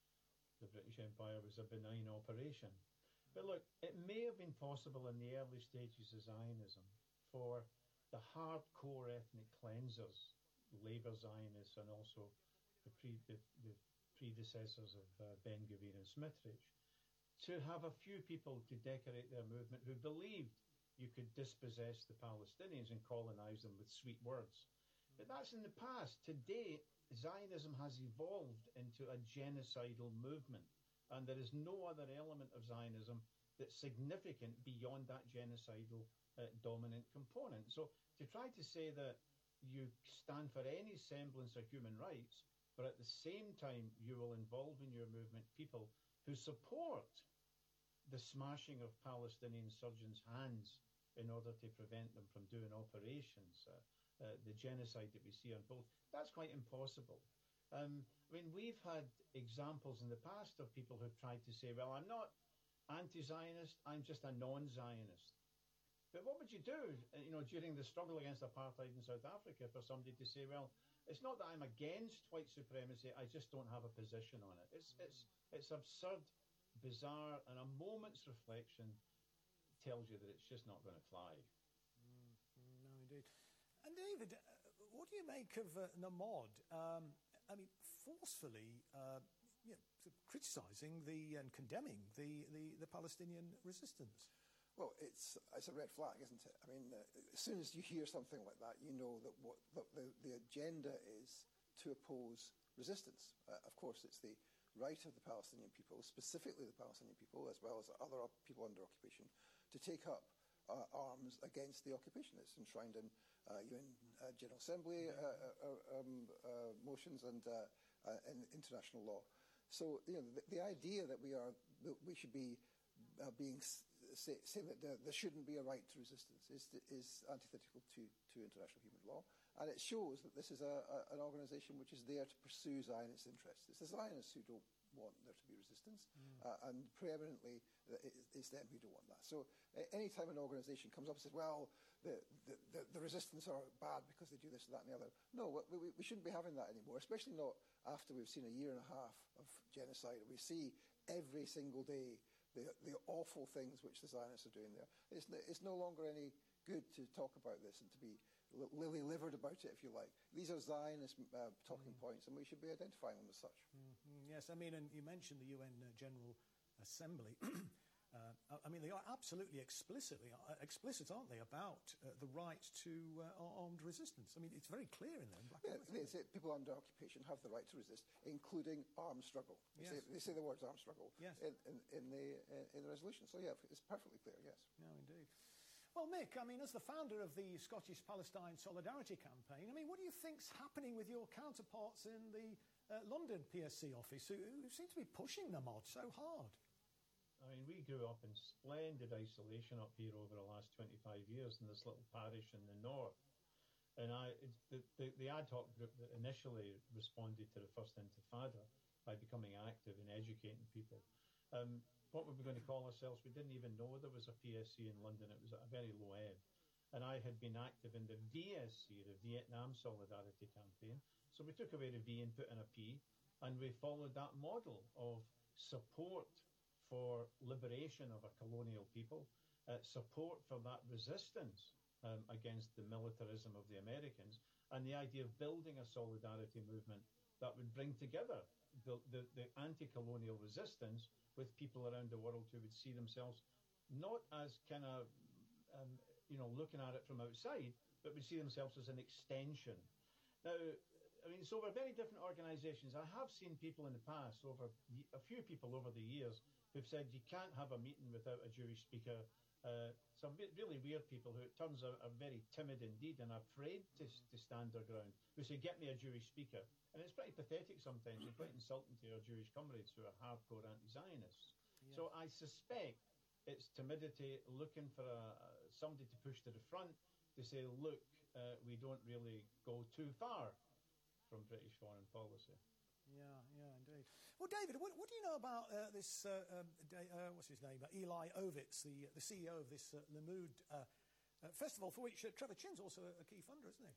the British Empire was a benign operation. But look, it may have been possible in the early stages of Zionism for the hardcore ethnic cleansers, Labour Zionists and also the, pre, the, the predecessors of uh, Ben-Gvir and Smitrich, to have a few people to decorate their movement who believed you could dispossess the Palestinians and colonize them with sweet words. But that's in the past. Today, Zionism has evolved into a genocidal movement, and there is no other element of Zionism that's significant beyond that genocidal uh, dominant component. So to try to say that you stand for any semblance of human rights, but at the same time you will involve in your movement people who support the smashing of Palestinian insurgents' hands in order to prevent them from doing operations, uh, uh, the genocide that we see on both, that's quite impossible. Um, I mean, we've had examples in the past of people who've tried to say, well, I'm not anti-Zionist, I'm just a non-Zionist. But what would you do, you know, during the struggle against apartheid in South Africa for somebody to say, well, it's not that I'm against white supremacy, I just don't have a position on it. It's, it's, it's absurd, bizarre, and a moment's reflection tells you that it's just not going to fly. Mm, no, indeed. And David, uh, what do you make of uh, Namad? Um, I mean, forcefully uh, you know, criticising the and condemning the, the, the Palestinian resistance. Well, it's it's a red flag, isn't it? I mean, uh, as soon as you hear something like that, you know that what the, the, the agenda is to oppose resistance. Uh, of course, it's the right of the Palestinian people, specifically the Palestinian people, as well as other people under occupation, to take up uh, arms against the occupation. It's enshrined in uh, U N uh, General Assembly uh, uh, um, uh, motions and uh, uh, in international law. So, you know, the, the idea that we are that we should be uh, being say, saying that there, there shouldn't be a right to resistance is is antithetical to, to international human law, and it shows that this is a, a, an organisation which is there to pursue Zionist interests. It's the Zionists who don't want there to be resistance, mm. uh, and preeminently it, it's them who don't want that. So uh, any time an organisation comes up and says, well, the, the, the, the resistance are bad because they do this, that and the other, no, we, we, we shouldn't be having that anymore, especially not after we've seen a year and a half of genocide. We see every single day the, the awful things which the Zionists are doing there. It's, it's no longer any good to talk about this and to be lily-livered about it, if you like. These are Zionist uh, talking mm. points, and we should be identifying them as such. Mm-hmm. Yes, I mean, and you mentioned the U N uh, General Assembly. uh, I mean, they are absolutely explicitly uh, explicit, aren't they, about uh, the right to uh, armed resistance? I mean, it's very clear in there. Yeah, they say people under occupation have the right to resist, including armed struggle. They, yes. say, they say the words armed struggle yes. in, in, in, the, uh, in the resolution. So, yeah, it's perfectly clear, yes. No, indeed. Well, Mick, I mean, as the founder of the Scottish Palestine Solidarity Campaign, I mean, what do you think's happening with your counterparts in the uh, London P S C office, who, who seem to be pushing the mod so hard? I mean, we grew up in splendid isolation up here over the last twenty-five years in this little parish in the north. And I, the, the, the ad hoc group that initially responded to the first Intifada by becoming active in educating people, um, what were we going to call ourselves? We didn't even know there was a P S C in London. It was at a very low ebb. And I had been active in the V S C, the Vietnam Solidarity Campaign. So we took away the V and put in a P, and we followed that model of support for liberation of a colonial people, uh, support for that resistance um, against the militarism of the Americans, and the idea of building a solidarity movement that would bring together the, the, the anti-colonial resistance with people around the world who would see themselves not as kind of, um, you know, looking at it from outside, but would see themselves as an extension. Now, I mean, so we're very different organisations. I have seen people in the past, over a few people over the years, who've said you can't have a meeting without a Jewish speaker. Uh, some really weird people who it turns out are very timid indeed and afraid to, to stand their ground, who say, get me a Jewish speaker. And it's pretty pathetic sometimes and quite insulting to our Jewish comrades who are hardcore anti-Zionists. Yeah. So I suspect it's timidity, looking for a, somebody to push to the front to say, look, uh, we don't really go too far from British foreign policy. Yeah, yeah, indeed. Well, David, what, what do you know about uh, this, uh, um, uh, what's his name, uh, Eli Ovitz, the, the C E O of this uh, Limmud uh, uh, festival, for which uh, Trevor Chinn's also a, a key funder, isn't he?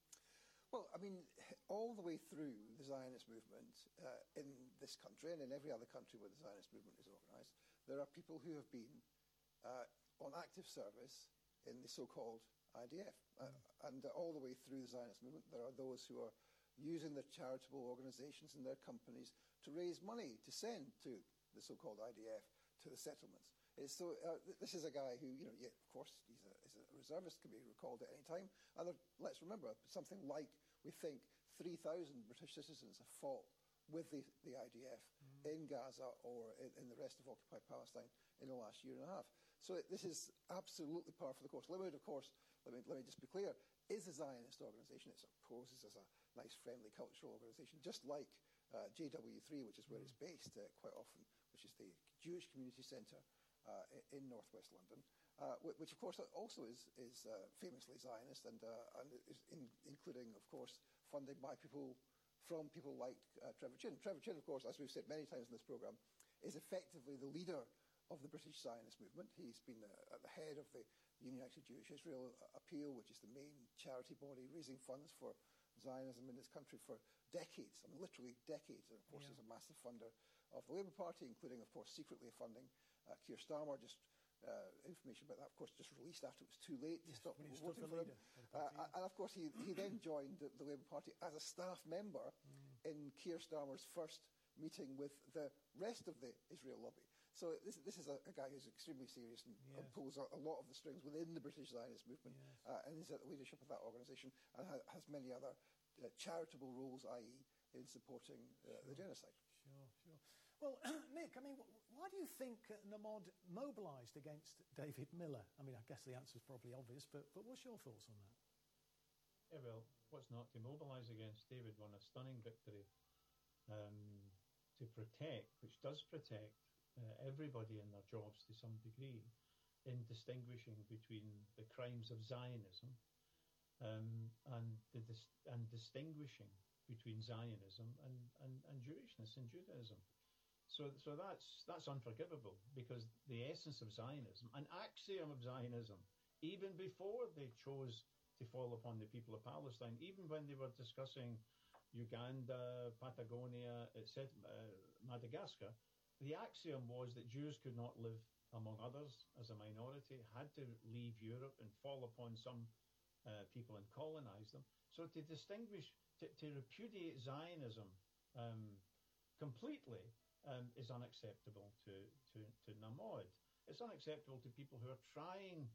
Well, I mean, all the way through the Zionist movement uh, in this country and in every other country where the Zionist movement is organised, there are people who have been uh, on active service in the so-called I D F. Mm. Uh, and uh, all the way through the Zionist movement, there are those who are using their charitable organisations and their companies to raise money to send to the so-called I D F, to the settlements. It's so uh, th- this is a guy who, you know, yeah, of course, he's a, he's a reservist, can be recalled at any time. And there, let's remember, something like, we think, three thousand British citizens have fought with the, the I D F mm. in Gaza or in, in the rest of occupied Palestine in the last year and a half. So it, this is absolutely par for the course. Limmud, of course, let me, let me just be clear, is a Zionist organisation. It poses as a nice, friendly, cultural organisation, just like uh, J W three, which is where mm. it's based uh, quite often, which is the Jewish Community Centre uh, in northwest London, uh, which, of course, also is, is uh, famously Zionist and, uh, and is in, including, of course, funded by people from people like uh, Trevor Chinn. Trevor Chinn, of course, as we've said many times in this programme, is effectively the leader of the British Zionist movement. He's been uh, at the head of the United Jewish Israel Appeal, which is the main charity body raising funds for Zionism in this country for decades, I mean literally decades, and of course yeah. he's a massive funder of the Labour Party, including of course secretly funding uh, Keir Starmer. Just uh, information about that, of course, just released after it was too late to yes, stop people voting for him. Uh, and of course he, he then joined the, the Labour Party as a staff member mm. in Keir Starmer's first meeting with the rest of the Israel lobby. So this, this is a, a guy who's extremely serious and, yes. and pulls a, a lot of the strings within the British Zionist movement, yes. uh, and is at the leadership of that organisation and ha- has many other uh, charitable roles, that is in supporting uh, sure. the genocide. Sure, sure. Well, Nick, I mean, why do you think uh, Namod mobilised against David Miller? I mean, I guess the answer's probably obvious, but, but what's your thoughts on that? Yeah, well, what's not to mobilise against? David won a stunning victory um, to protect, which does protect uh, everybody in their jobs to some degree, in distinguishing between the crimes of Zionism um, and, the dis- and distinguishing between Zionism and, and, and Jewishness and Judaism. So, so that's that's unforgivable, because the essence of Zionism, an axiom of Zionism, even before they chose to fall upon the people of Palestine, even when they were discussing Uganda, Patagonia, et cetera, uh, Madagascar, the axiom was that Jews could not live among others as a minority, had to leave Europe and fall upon some uh, people and colonize them. So to distinguish, to, to repudiate Zionism um, completely, Um, is unacceptable to, to, to Namod. It's unacceptable to people who are trying,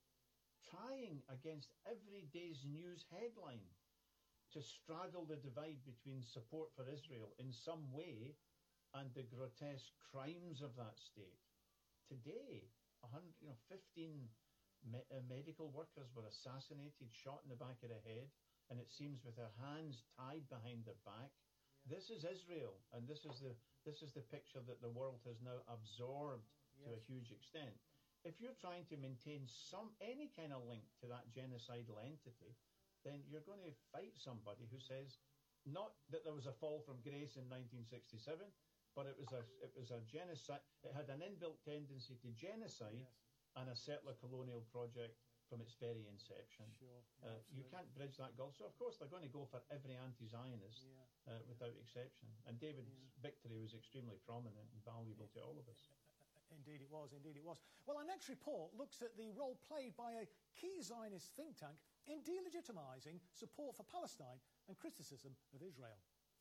trying against every day's news headline to straddle the divide between support for Israel in some way and the grotesque crimes of that state. Today, one hundred, you know, fifteen me- uh, medical workers were assassinated, shot in the back of the head, and it seems with their hands tied behind their back. Yeah. This is Israel, and this is the This is the picture that the world has now absorbed yes. to a huge extent. If you're trying to maintain some any kind of link to that genocidal entity, then you're going to fight somebody who says not that there was a fall from grace in nineteen sixty-seven, but it was a it was a genocide. It had an inbuilt tendency to genocide yes. and a settler colonial project from its very inception. Sure. Uh, you can't bridge that gulf. So, of course, they're going to go for every anti-Zionist yeah. uh, without exception. And David's yeah. victory was extremely prominent and valuable yeah. to all of us. Indeed it was, indeed it was. Well, our next report looks at the role played by a key Zionist think tank in delegitimizing support for Palestine and criticism of Israel.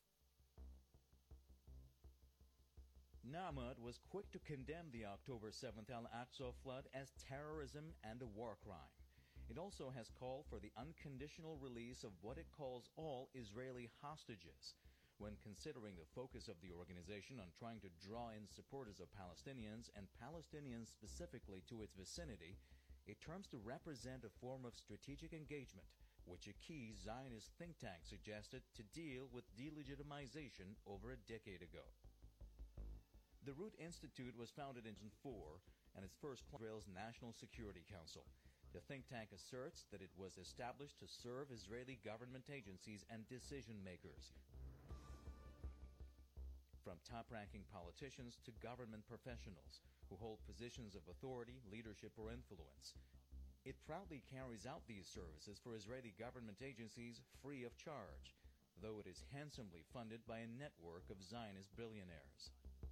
Namod was quick to condemn the October seventh Al-Aqsa flood as terrorism and a war crime. It also has called for the unconditional release of what it calls all Israeli hostages. When considering the focus of the organization on trying to draw in supporters of Palestinians and Palestinians specifically to its vicinity, it terms to represent a form of strategic engagement, which a key Zionist think tank suggested to deal with delegitimization over a decade ago. The Root Institute was founded in two thousand four, and its first Israel's National Security Council. The think tank asserts that it was established to serve Israeli government agencies and decision-makers, from top-ranking politicians to government professionals who hold positions of authority, leadership, or influence. It proudly carries out these services for Israeli government agencies free of charge, though it is handsomely funded by a network of Zionist billionaires.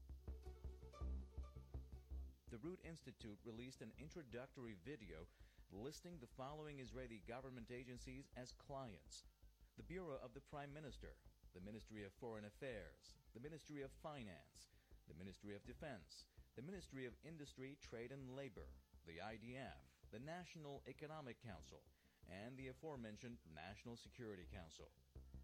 The Root Institute released an introductory video listing the following Israeli government agencies as clients: the Bureau of the Prime Minister, the Ministry of Foreign Affairs, the Ministry of Finance, the Ministry of Defense, the Ministry of Industry, Trade and Labor, the I D F, the National Economic Council, and the aforementioned National Security Council.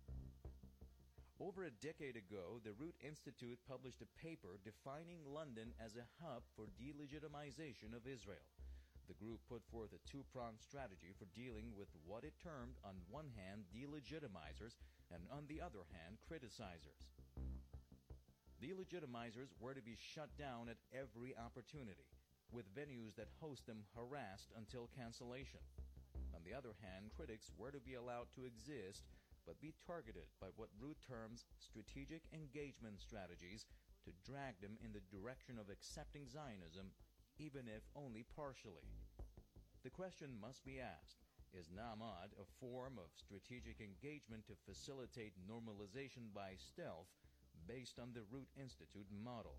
Over a decade ago, the Root Institute published a paper defining London as a hub for delegitimization of Israel. The group put forth a two-pronged strategy for dealing with what it termed, on one hand, delegitimizers, and on the other hand, criticizers. Delegitimizers were to be shut down at every opportunity, with venues that host them harassed until cancellation. On the other hand, critics were to be allowed to exist, but be targeted by what Root terms strategic engagement strategies to drag them in the direction of accepting Zionism, even if only partially. The question must be asked, is Namod a form of strategic engagement to facilitate normalization by stealth based on the Root Institute model?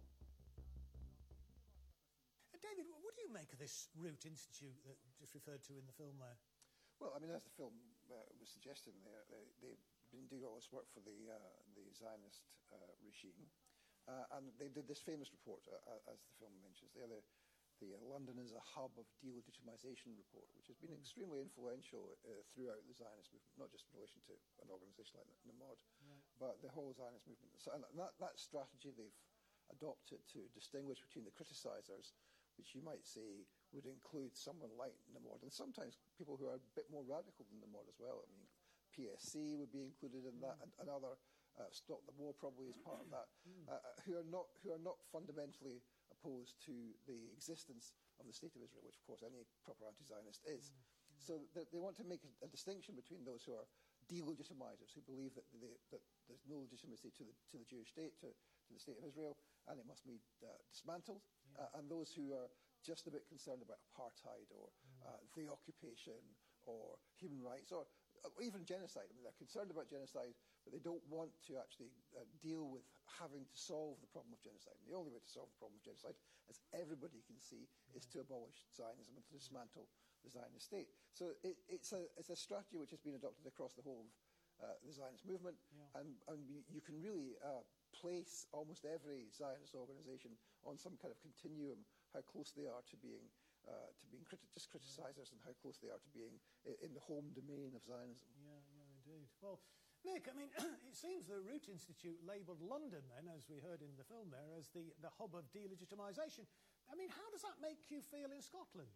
Uh, David, what do you make of this Root Institute that just referred to in the film there? Well, I mean, as the film uh, was suggesting, there, they, they've been doing all this work for the uh, the Zionist uh, regime, uh, and they did this famous report, uh, as the film mentions. They're the, the uh, London is a Hub of Delegitimization report, which has been mm. extremely influential uh, throughout the Zionist movement, not just in relation to an organisation like Namod, right. but the whole Zionist movement. So, and that, that strategy they've adopted to distinguish between the criticisers, which you might say would include someone like Namod, and sometimes people who are a bit more radical than Namod as well. I mean, P S C would be included in that, and, and other uh, Stop the War probably is part of that, uh, who are not who are not fundamentally opposed to the existence of the State of Israel, which of course any proper anti-Zionist is. So they, they want to make a, a distinction between those who are delegitimizers, who believe that, they, that there's no legitimacy to the, to the Jewish state, to, to the State of Israel, and it must be uh, dismantled, yeah. uh, and those who are just a bit concerned about apartheid or mm. uh, the occupation or human rights or, or even genocide. I mean, they're concerned about genocide, but they don't want to actually uh, deal with having to solve the problem of genocide. And the only way to solve the problem of genocide, as everybody can see, yeah. is to abolish Zionism and to dismantle the Zionist state. So it, it's, a, it's a strategy which has been adopted across the whole of uh, the Zionist movement, yeah. and, and you can really uh, place almost every Zionist organization on some kind of continuum, how close they are to being uh, to being criti- just criticisers, and how close they are to being I- in the home domain of Zionism. Yeah, yeah, indeed. Well, Nick, I mean, it seems the Root Institute labelled London then, as we heard in the film there, as the, the hub of delegitimisation. I mean, how does that make you feel in Scotland?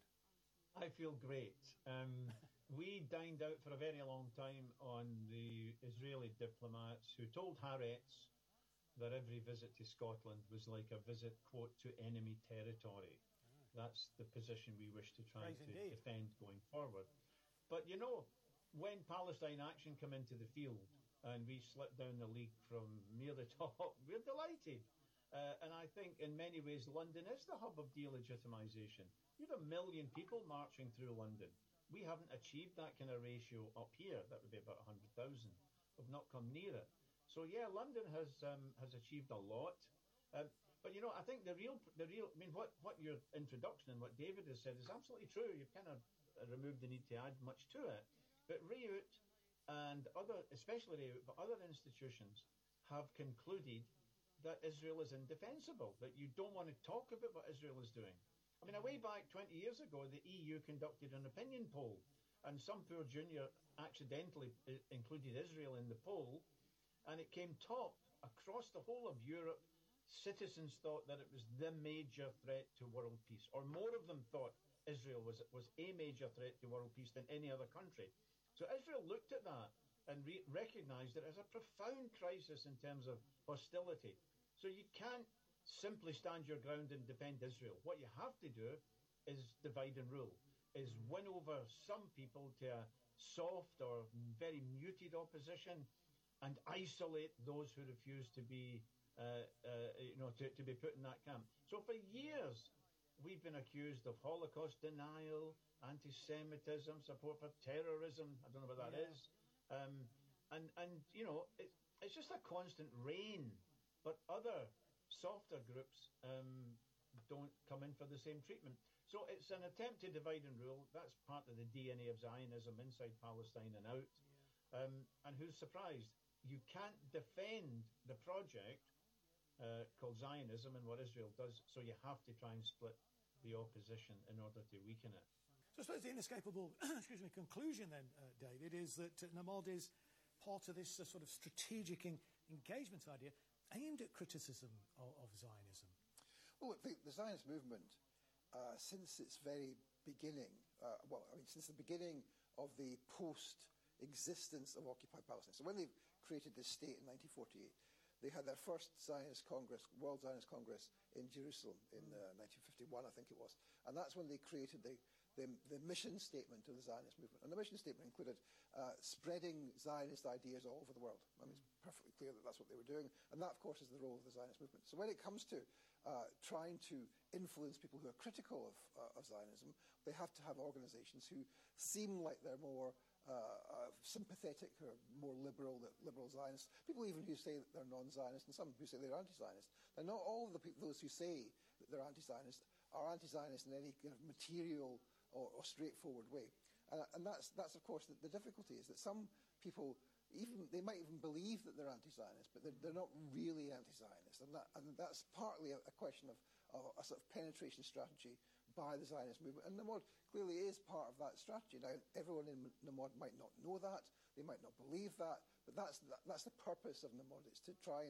I feel great. Um, we dined out for a very long time on the Israeli diplomats who told Haaretz that every visit to Scotland was like a visit, quote, to enemy territory. Ah. That's the position we wish to try Praise to indeed. defend going forward. But, you know, when Palestine Action come into the field and we slipped down the league from near the top, we're delighted. Uh, and I think in many ways London is the hub of delegitimisation. You have a million people marching through London. We haven't achieved that kind of ratio up here. That would be about one hundred thousand. We've not come near it. So yeah, London has um, has achieved a lot. Um, but you know, I think the real, the real, I mean, what, what your introduction and what David has said is absolutely true. You've kind of removed the need to add much to it. But Reut and other, especially Reut, but other institutions have concluded that Israel is indefensible, that you don't want to talk about what Israel is doing. I mean, way back twenty years ago, the E U conducted an opinion poll, and some poor junior accidentally included Israel in the poll, and it came top across the whole of Europe. Citizens thought that it was the major threat to world peace, or more of them thought Israel was, was a major threat to world peace than any other country. So Israel looked at that and re- recognised it as a profound crisis in terms of hostility. So you can't simply stand your ground and defend Israel. What you have to do is divide and rule, is win over some people to a soft or very muted opposition and isolate those who refuse to be, uh, uh, you know, to, to be put in that camp. So for years, we've been accused of Holocaust denial, anti-Semitism, support for terrorism. I don't know what that yeah. is. Um, and, and, you know, it, it's just a constant rain. But other softer groups um, don't come in for the same treatment. So it's an attempt to divide and rule. That's part of the D N A of Zionism inside Palestine and out. Yeah. Um, and who's surprised? You can't defend the project uh, called Zionism and what Israel does, so you have to try and split the opposition in order to weaken it. So I suppose the inescapable excuse me, conclusion then, uh, David, is that uh, Namod is part of this uh, sort of strategic in- engagement idea aimed at criticism of, of Zionism. Well, the, the Zionist movement, uh, since its very beginning, uh, well, I mean, since the beginning of the post-existence of occupied Palestine. So when they created this state in nineteen forty-eight, they had their first Zionist Congress, World Zionist Congress in Jerusalem in uh, nineteen fifty-one, I think it was. And that's when they created the, the, the mission statement of the Zionist movement. And the mission statement included uh, spreading Zionist ideas all over the world. I mean, it's perfectly clear that that's what they were doing. And that, of course, is the role of the Zionist movement. So when it comes to uh, trying to influence people who are critical of, uh, of Zionism, they have to have organizations who seem like they're more uh, uh, sympathetic or more liberal, that liberal Zionists. People even who say that they're non-Zionist, and some who say they're anti-Zionist. Now, not all of the people, those who say that they're anti-Zionist are anti-Zionist in any kind of material or, or straightforward way. And, and that's, that's, of course, the, the difficulty is that some people, even they might even believe that they're anti-Zionist, but they're, they're not really anti-Zionist. And, that, and that's partly a, a question of, of a sort of penetration strategy by the Zionist movement. And Namod clearly is part of that strategy. Now, everyone in Namod might not know that, they might not believe that, but that's, that, that's the purpose of Namod. It's to try and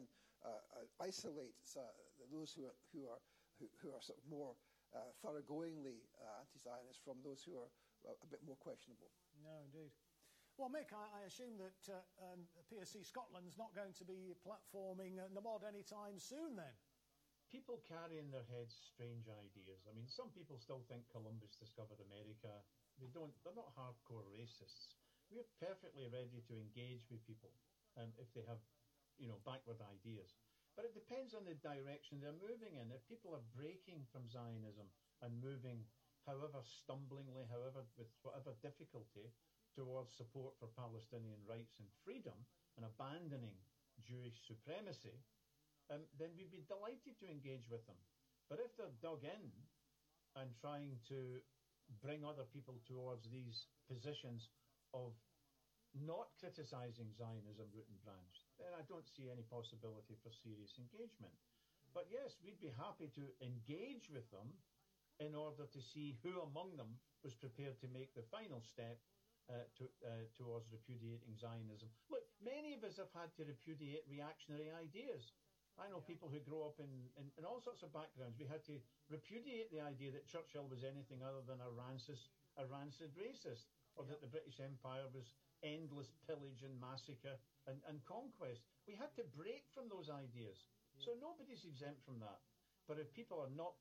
uh, uh, isolate uh, those who are who are who, who are sort of more uh, thoroughgoingly uh, anti-Zionist from those who are uh, a bit more questionable. No, indeed. Well, Mick, I, I assume that uh, um, P S C Scotland's not going to be platforming uh, Namod anytime soon, then? People carry in their heads strange ideas. I mean, some people still think Columbus discovered America. They don't. They're not hardcore racists. We're perfectly ready to engage with people um, if they have, you know, backward ideas. But it depends on the direction they're moving in. If people are breaking from Zionism and moving, however stumblingly, however with whatever difficulty, towards support for Palestinian rights and freedom and abandoning Jewish supremacy, um, then we'd be delighted to engage with them. But if they're dug in and trying to bring other people towards these positions of not criticising Zionism root and branch, then I don't see any possibility for serious engagement. But yes, we'd be happy to engage with them in order to see who among them was prepared to make the final step uh, to, uh, towards repudiating Zionism. Look, many of us have had to repudiate reactionary ideas. I know people who grow up in, in, in all sorts of backgrounds. We had to repudiate the idea that Churchill was anything other than a rancid, a rancid racist, or that the British Empire was endless pillage and massacre and, and conquest. We had to break from those ideas. So nobody's exempt from that. But if people are not